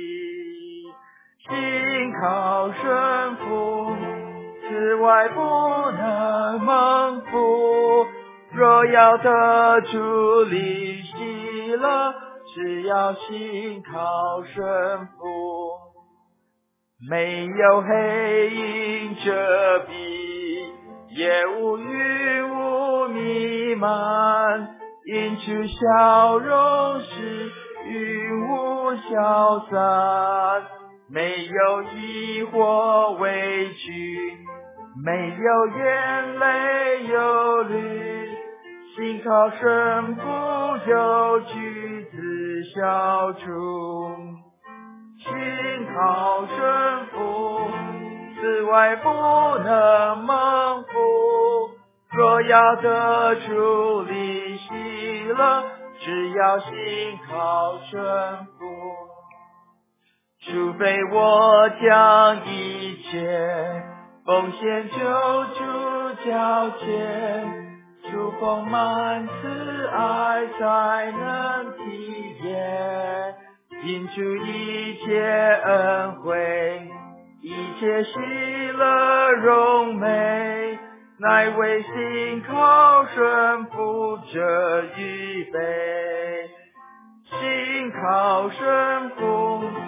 信靠顺服，此外不能蒙福。若要得主离喜乐，只要信靠顺服。没有黑影遮蔽，也无云雾弥漫，因主笑容使云雾消散。没有疑惑畏惧，没有眼泪忧虑，信靠顺服有举子消除，信靠顺服，此外不能蒙福。若要得主离喜乐，只要信靠顺服。除非我将一切奉献救主脚前，主丰满慈爱才能体验，因主一切恩惠，一切喜乐荣美，乃为信靠顺服者预备。信靠顺服，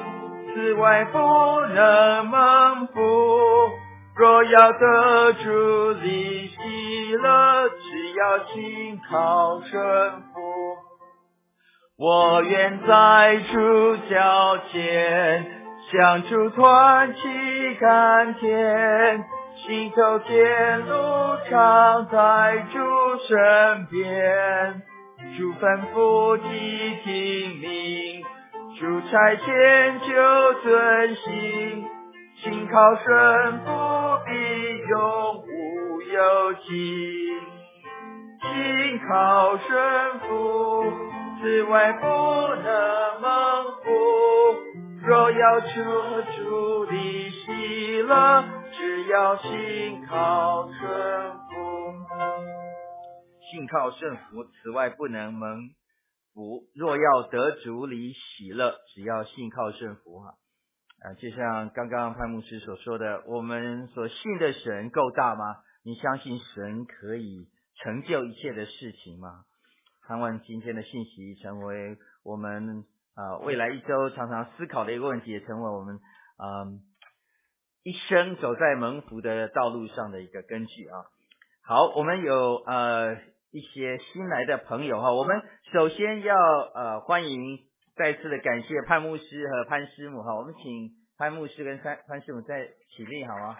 外不能蒙福。若要得主离喜乐，只要信靠顺服。我愿在主脚前，向主团旗甘甜，心头天路常在主身边。主吩咐即听命，主差遣就遵行，信靠顺服必永无有尽。信靠顺服，此外不能蒙福。若要求主的喜乐，只要信靠顺服。信靠顺服，此外不能蒙福。若要得主里喜乐，只要信靠顺服哈。啊，就像刚刚潘牧师所说的，我们所信的神够大吗？你相信神可以成就一切的事情吗？盼望今天的信息成为我们啊、呃、未来一周常常思考的一个问题，也成为我们嗯、呃、一生走在蒙福的道路上的一个根据啊。好，我们有呃一些新来的朋友哈，我们首先要呃欢迎，再次的感谢潘牧师和潘师母哈，我们请潘牧师跟潘潘师母再起立好吗？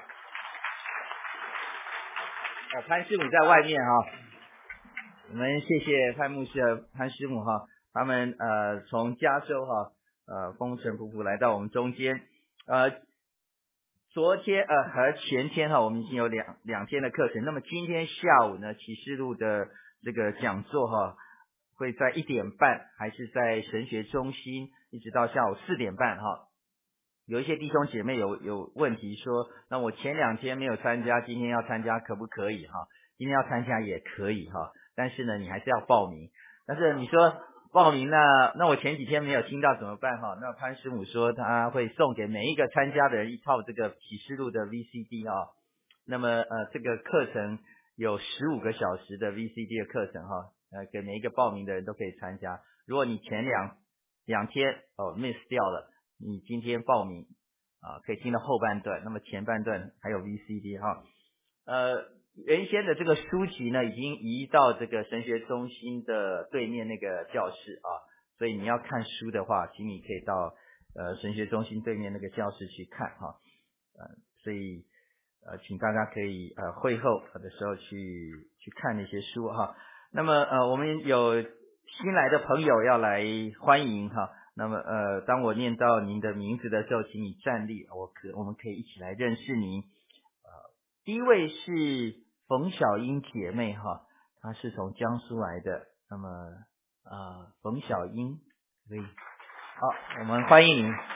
哦，潘师母在外面哈，我们谢谢潘牧师和潘师母哈，他们呃从加州哈呃风尘仆仆来到我们中间，呃昨天呃和前天哈我们已经有两两天的课程，那么今天下午呢启示录的这个讲座哈会在一点半，还是在神学中心，一直到下午四点半哈。有一些弟兄姐妹有有问题说，那我前两天没有参加，今天要参加可不可以哈？今天要参加也可以哈，但是呢你还是要报名。但是你说报名那那我前几天没有听到怎么办哈？那潘师母说他会送给每一个参加的人一套这个启示录的 V C D 啊。那么呃这个课程有十五个小时的 V C D 的课程哈，呃给每一个报名的人都可以参加。如果你前两两天哦 miss 掉了，你今天报名啊可以听到后半段，那么前半段还有 V C D 哈。呃原先的这个书籍呢已经移到这个神学中心的对面那个教室啊，所以你要看书的话，请你可以到呃神学中心对面那个教室去看哈。呃所以呃请大家可以呃会后的时候去去看那些书哈。那么呃我们有新来的朋友要来欢迎哈。那么呃当我念到您的名字的时候，请你站立，我可我们可以一起来认识您。呃第一位是冯小英姐妹哈，她是从江苏来的。那么呃冯小英可以，好，我们欢迎您。好，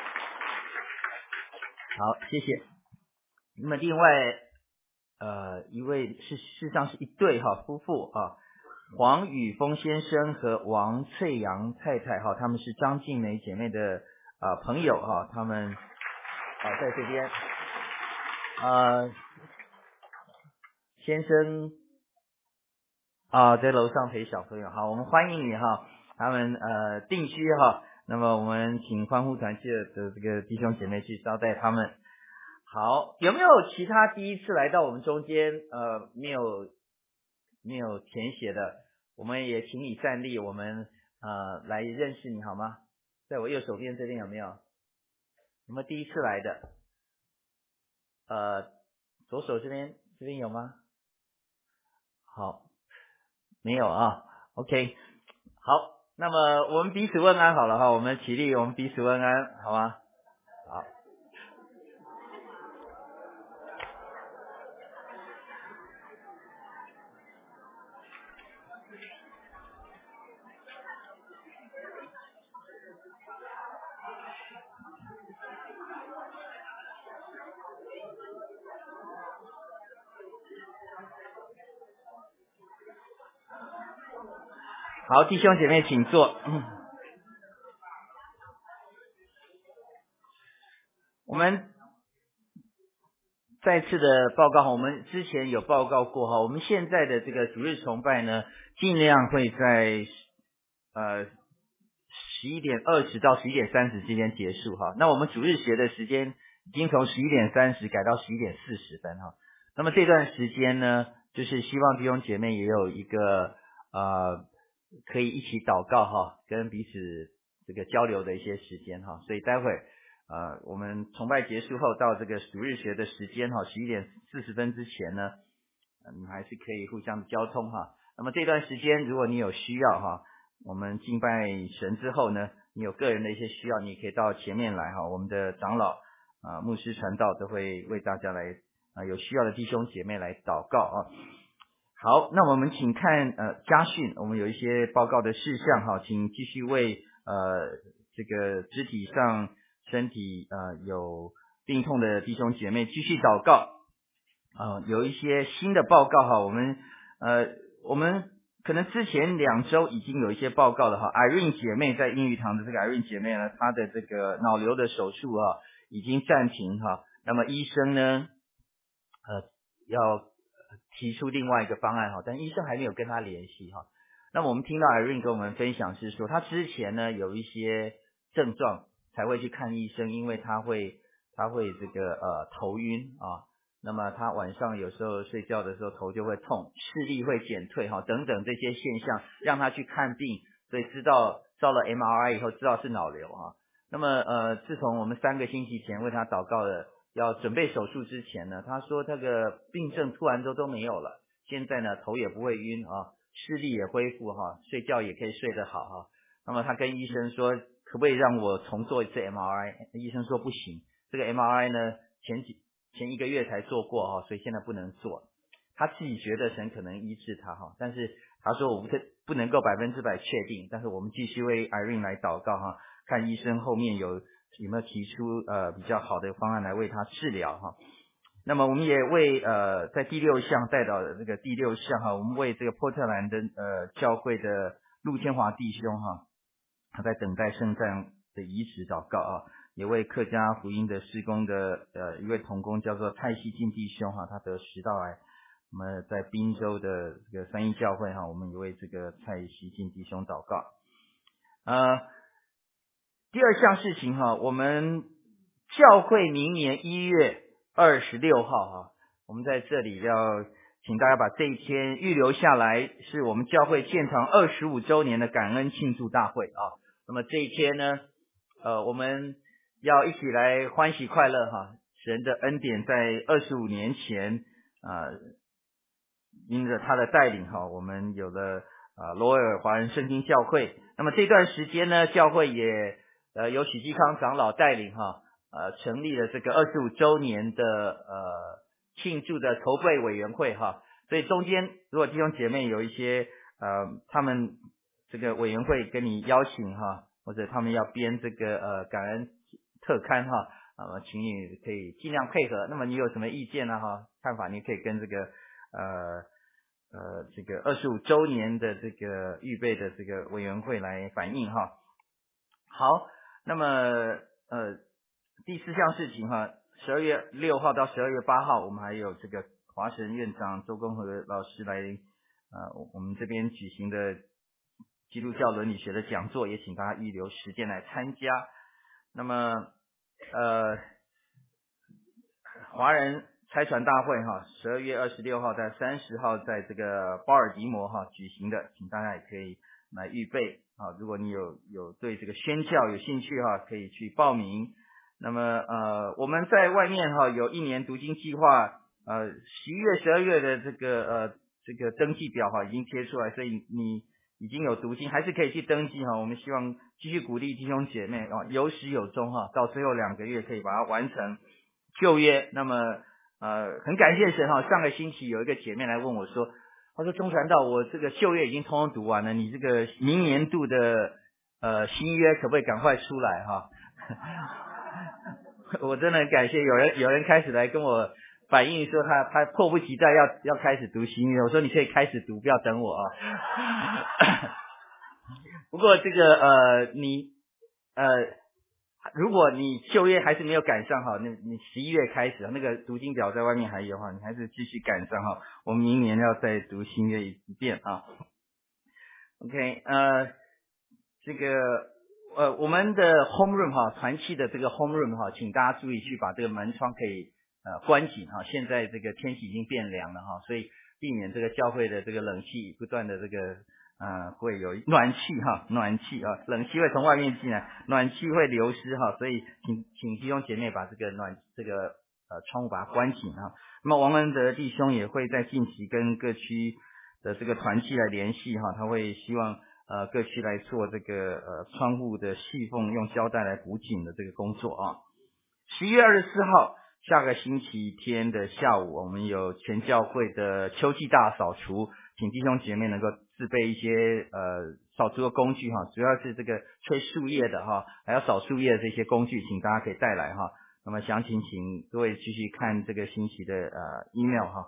谢谢。那么另外呃一位是事实上是一对哈夫妇啊，黄宇峰先生和王翠阳太太哈，他们是张静梅姐妹的啊朋友哈，他们啊在这边呃先生啊在楼上陪小朋友，好，我们欢迎你哈，他们呃定居哈，那么我们请欢呼团契的这个弟兄姐妹去招待他们。好，有没有其他第一次来到我们中间呃没有没有填写的，我们也请你站立，我们呃来认识你好吗？在我右手边这边有没有？有没有第一次来的？呃左手这边这边有吗？好，没有啊 OK 好，那么我们彼此问安好了哈，我们起立，我们彼此问安好吗？好，好，弟兄姐妹请坐。嗯、我们再次的报告，我们之前有报告过哈，我们现在的这个主日崇拜呢，尽量会在呃十一点二十到十一点三十之间结束哈。那我们主日学的时间已经从十一点三十改到十一点四十分哈。那么这段时间呢，就是希望弟兄姐妹也有一个呃可以一起祷告哈，跟彼此这个交流的一些时间哈。所以待会呃我们崇拜结束后到这个主日学的时间哈，十一点四十分之前呢，嗯还是可以互相的交通哈。那么这段时间如果你有需要哈，我们敬拜神之后呢，你有个人的一些需要，你也可以到前面来哈，我们的长老啊、牧师传道都会为大家来啊有需要的弟兄姐妹来祷告啊。好，那我们请看呃家训，我们有一些报告的事项哈，请继续为呃这个肢体上身体呃有病痛的弟兄姐妹继续祷告啊、呃。有一些新的报告哈，我们呃我们可能之前两周已经有一些报告了哈。Irene 姐妹在英语堂的这个 Irene 姐妹呢，她的这个脑瘤的手术啊已经暂停哈。那么医生呢呃要提出另外一个方案哈，但医生还没有跟他联系哈。那么我们听到 Irene 跟我们分享是说，他之前呢有一些症状才会去看医生，因为他会他会这个呃头晕啊，那么他晚上有时候睡觉的时候头就会痛，视力会减退哈，等等这些现象让他去看病，所以知道照了 M R I 以后知道是脑瘤哈。那么呃自从我们三个星期前为他祷告了要准备手术之前呢，他说这个病症突然都都没有了，现在呢头也不会晕啊，视力也恢复哈，睡觉也可以睡得好哈。那么他跟医生说可不可以让我重做一次 M R I， 医生说不行，这个 M R I 呢前几前一个月才做过哈，所以现在不能做。他自己觉得神可能医治他哈，但是他说我不不能够百分之百确定，但是我们继续为 Irene 来祷告哈，看医生后面有有没有提出呃比较好的方案来为他治疗哈。那么我们也为呃在第六项带到的这个第六项哈，我们为这个波特兰的呃教会的陆天华弟兄哈，他在等待圣战的移植祷告啊，也为客家福音的事工的呃一位同工叫做蔡希进弟兄哈，他得食道癌。我们在滨州的这个三一教会哈，我们也为这个蔡希进弟兄祷告。呃第二项事情哈，我们教会明年一月二十六号哈，我们在这里要请大家把这一天预留下来，是我们教会建堂二十五周年的感恩庆祝大会啊。那么这一天呢，呃，我们要一起来欢喜快乐哈，神的恩典在二十五年前啊、呃，因着他的带领哈，我们有了啊罗尔华人圣经教会。那么这段时间呢，教会也呃由许基康长老带领哈，呃成立了这个二十五周年的呃庆祝的筹备委员会哈。所以中间如果弟兄姐妹有一些呃他们这个委员会跟你邀请哈，或者他们要编这个呃感恩特刊哈，呃请你可以尽量配合。那么你有什么意见呢哈看法，你可以跟这个呃呃这个二十五周年的这个预备的这个委员会来反映哈。好，那么呃第四项事情哈，十二月六号到十二月八号，我们还有这个华神院长周公和老师来呃我们这边举行的基督教伦理学的讲座，也请大家预留时间来参加。那么呃华人差传大会哈，十二月二十六号在三十号在这个巴尔的摩哈举行的，请大家也可以来预备啊。如果你有有对这个宣教有兴趣哈，可以去报名。那么呃我们在外面哈有一年读经计划，呃十一月十二月的这个呃这个登记表哈已经贴出来，所以你已经有读经还是可以去登记哈。我们希望继续鼓励弟兄姐妹啊，有始有终哈，到最后两个月可以把它完成旧约。那么呃很感谢神哈，上个星期有一个姐妹来问我说，她说钟传道，我这个旧约已经通通读完了，你这个明年度的呃新约可不可以赶快出来哈？我真的很感谢有人有人开始来跟我反映说他他迫不及待要要开始读新约，我说你可以开始读，不要等我啊。不过这个呃你呃如果你旧约还是没有赶上哈，那你十一月开始那个读经表在外面还有哈，你还是继续赶上哈。我们明年要再读新约一遍啊。OK， 呃，这个呃，我们的 home room 哈，团契的这个 home room 哈，请大家注意去把这个门窗可以呃关紧哈。现在这个天气已经变凉了哈，所以避免这个教会的这个冷气不断的这个呃会有暖气哈，暖气啊，冷气会从外面进来，暖气会流失哈，所以请请弟兄姐妹把这个暖这个呃窗户把它关紧哈。那么王文德弟兄也会在近期跟各区的这个团契来联系哈，他会希望。呃，各区来做这个呃窗户的细缝用胶带来补紧的这个工作啊。十一月二十四号，下个星期天的下午，我们有全教会的秋季大扫除，请弟兄姐妹能够自备一些呃扫除的工具哈，主要是这个吹树叶的哈，还有扫树叶的这些工具，请大家可以带来哈。那么详情请各位继续看这个星期的呃 email 哈。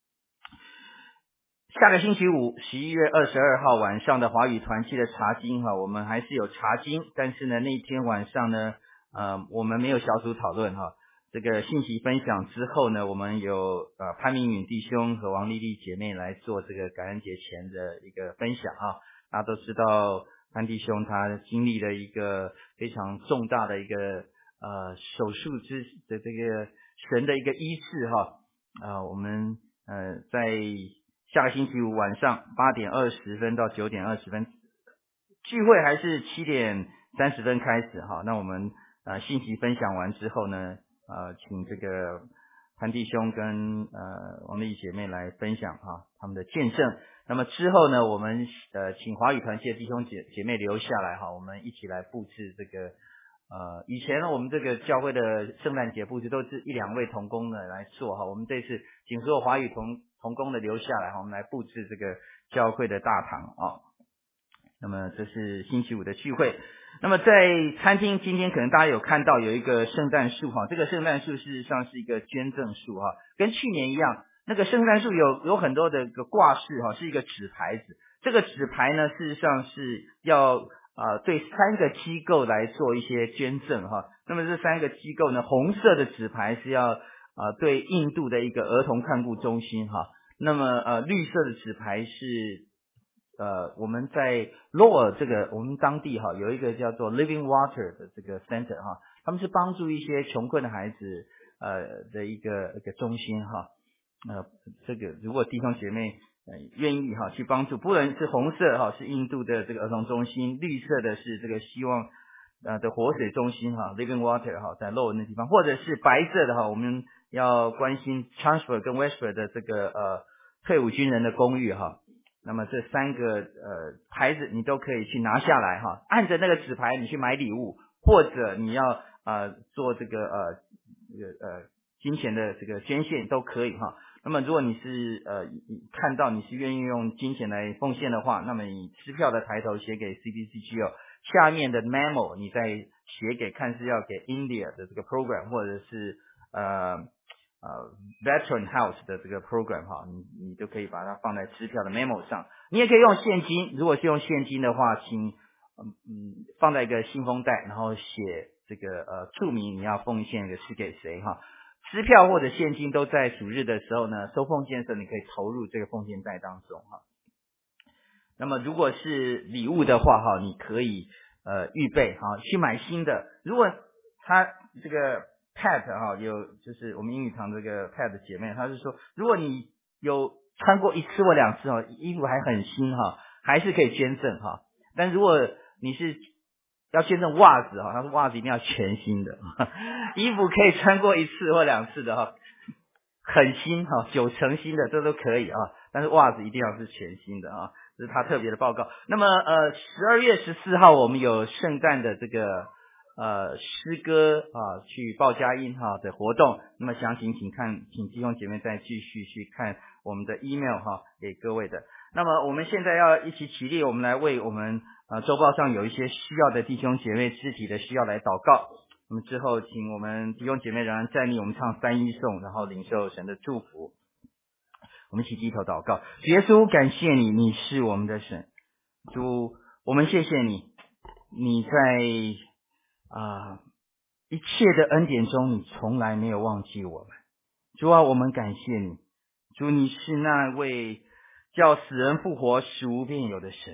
下个星期五，十一月二十二号晚上的华语团契的查经哈，我们还是有查经，但是呢那一天晚上呢，呃，我们没有小组讨论哈。这个信息分享之后呢，我们有呃潘明允弟兄和王丽丽姐妹来做这个感恩节前的一个分享啊。大家都知道潘弟兄他经历了一个非常重大的一个呃手术之的这个神的一个医治哈。呃，我们呃在下个星期五晚上八点二十分到九点二十分，聚会还是七点三十分开始哈。那我们呃信息分享完之后呢，呃，请这个潘弟兄跟呃王丽姐妹来分享哈他们的见证。那么之后呢，我们呃请华语团契的弟兄姐姐妹留下来哈，我们一起来布置这个。呃，以前呢，我们这个教会的圣诞节布置都是一两位同工的来做哈，我们这次请所有华语同同工的留下来哈，我们来布置这个教会的大堂啊。那么这是星期五的聚会。那么在餐厅今天可能大家有看到有一个圣诞树哈，这个圣诞树事实上是一个捐赠树哈，跟去年一样，那个圣诞树有有很多的个挂饰哈，是一个纸牌子。这个纸牌呢，事实上是要啊、呃，对三个机构来做一些捐赠哈。那么这三个机构呢，红色的纸牌是要啊、呃、对印度的一个儿童看顾中心哈。那么呃绿色的纸牌是呃我们在洛尔这个我们当地哈有一个叫做 Living Water 的这个 center 哈，他们是帮助一些穷困的孩子呃的一个一个中心哈。呃这个如果弟兄姐妹呃，愿意哈去帮助，不论是红色哈是印度的这个儿童中心，绿色的是这个希望呃的活水中心哈 Living Water 哈在洛文的地方，或者是白色的哈，我们要关心 Transfer 跟 Westford 的这个呃退伍军人的公寓哈。那么这三个呃牌子你都可以去拿下来哈，按着那个纸牌你去买礼物，或者你要呃做这个呃这个呃金钱的这个捐献都可以哈。那么如果你是呃看到你是愿意用金钱来奉献的话，那么你支票的抬头写给 C B C G O， 下面的 memo 你再写给看是要给 India 的这个 program， 或者是呃呃 Veteran House 的这个 program 哈，你你都可以把它放在支票的 memo 上。你也可以用现金，如果是用现金的话，请嗯嗯放在一个信封袋，然后写这个呃注明你要奉献的是给谁哈。支票或者现金都在主日的时候呢，收奉献的时候你可以投入这个奉献袋当中哈。那么如果是礼物的话哈，你可以呃预备哈去买新的。如果他这个 Pat 哈有就是我们英语堂这个 Pat 姐妹，她是说如果你有穿过一次或两次哈，衣服还很新哈，还是可以捐赠哈。但如果你是要捐赠袜子哈，他说袜子一定要全新的，衣服可以穿过一次或两次的哈，很新哈，九成新的这都可以啊，但是袜子一定要是全新的啊，这是他特别的报告。那么呃，十二月十四号我们有圣诞的这个呃诗歌啊去报佳音哈的活动，那么详情请看，请弟兄姐妹再继续去看我们的 email 哈给各位的。那么我们现在要一起起立，我们来为我们呃周报上有一些需要的弟兄姐妹肢体的需要来祷告。那么之后请我们弟兄姐妹仍然站立，我们唱三一颂，然后领受神的祝福。我们一起低头祷告。主耶稣，感谢你，你是我们的神。主，我们谢谢你，你在啊、呃、一切的恩典中，你从来没有忘记我们。主啊，我们感谢你。主，你是那位叫死人复活、使无变有的神。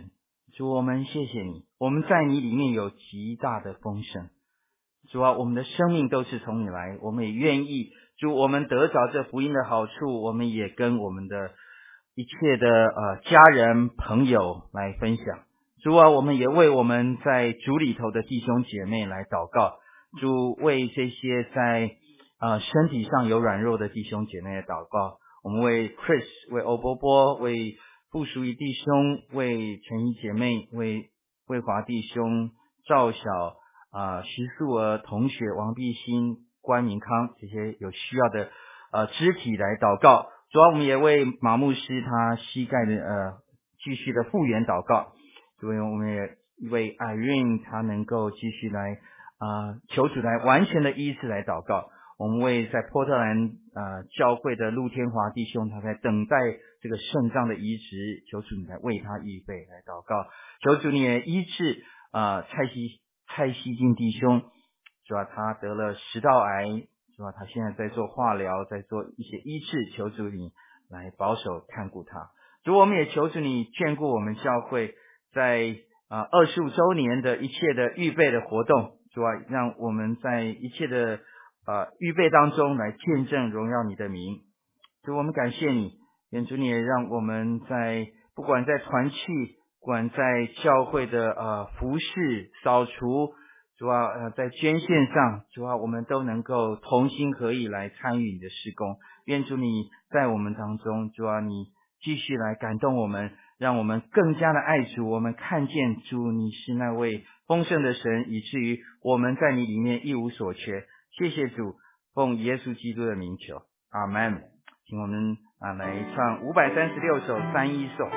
主，我们谢谢你，我们在你里面有极大的丰盛。主啊，我们的生命都是从你来，我们也愿意，主，我们得着这福音的好处，我们也跟我们的一切的呃家人朋友来分享。主啊，我们也为我们在主里头的弟兄姐妹来祷告。主，为这些在呃身体上有软弱的弟兄姐妹来祷告。我们为 Chris， 为欧波波，为傅淑仪弟兄，为陈怡姐妹，为魏华弟兄，赵小啊、呃、徐素儿同学，王碧欣、关明康这些有需要的呃肢体来祷告。主要我们也为马牧师他膝盖的呃继续的复原祷告。所以我们也为 Irene 他能够继续来啊、呃、求主来完全的医治来祷告。我们为在波特兰呃教会的陆天华弟兄，他在等待这个肾脏的移植，求主你来为他预备来祷告。求主你也医治啊、呃、蔡西蔡西进弟兄，主要他得了食道癌，主要他现在在做化疗，在做一些医治，求主你来保守看顾他。主，我们也求主你眷顾我们教会在啊二十五周年的一切的预备的活动，主啊，让我们在一切的呃预备当中来见证荣耀你的名。主，我们感谢你，愿主你也让我们在不管在团契，不管在教会的呃服事扫除，主啊呃在捐献上，主啊我们都能够同心合意来参与你的事工。愿主你在我们当中，主啊你继续来感动我们，让我们更加的爱主，我们看见主你是那位丰盛的神，以至于我们在你里面一无所缺。谢谢主，奉耶稣基督的名求，阿们。请我们啊来唱五百三十六首三一颂。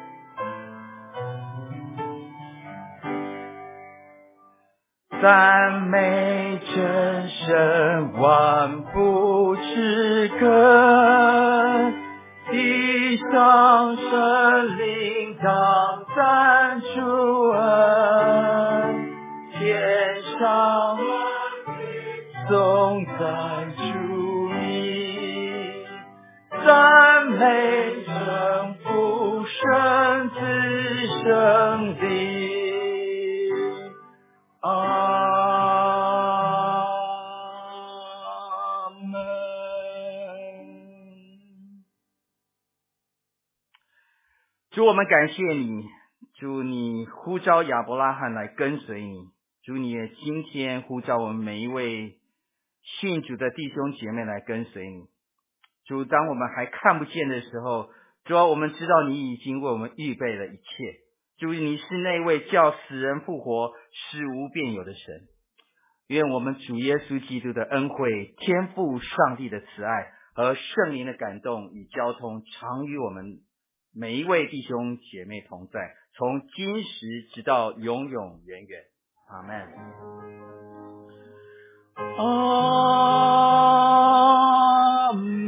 赞美真神万不之根，地上神灵当赞主恩，天上颂赞主名，赞美圣父圣子圣灵，阿门。 主，我们感谢你，主你呼召亚伯拉罕来跟随你，主你也今天呼召我们每一位信主的弟兄姐妹来跟随你。主，当我们还看不见的时候，主啊，我们知道你已经为我们预备了一切。主，你是那位叫死人复活、使无变有的神。愿我们主耶稣基督的恩惠、天父上帝的慈爱和圣灵的感动与交通，常与我们每一位弟兄姐妹同在，从今时直到永永远远。阿们。 阿门，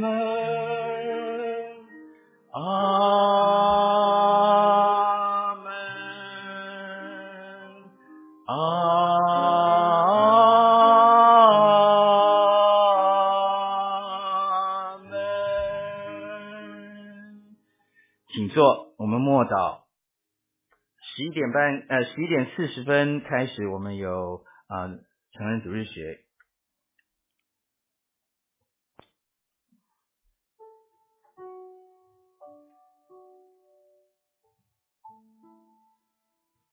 阿门，阿门。 请坐，我们默祷。十一点半，呃，十一点四十分开始，我们有啊、呃、成人主日学。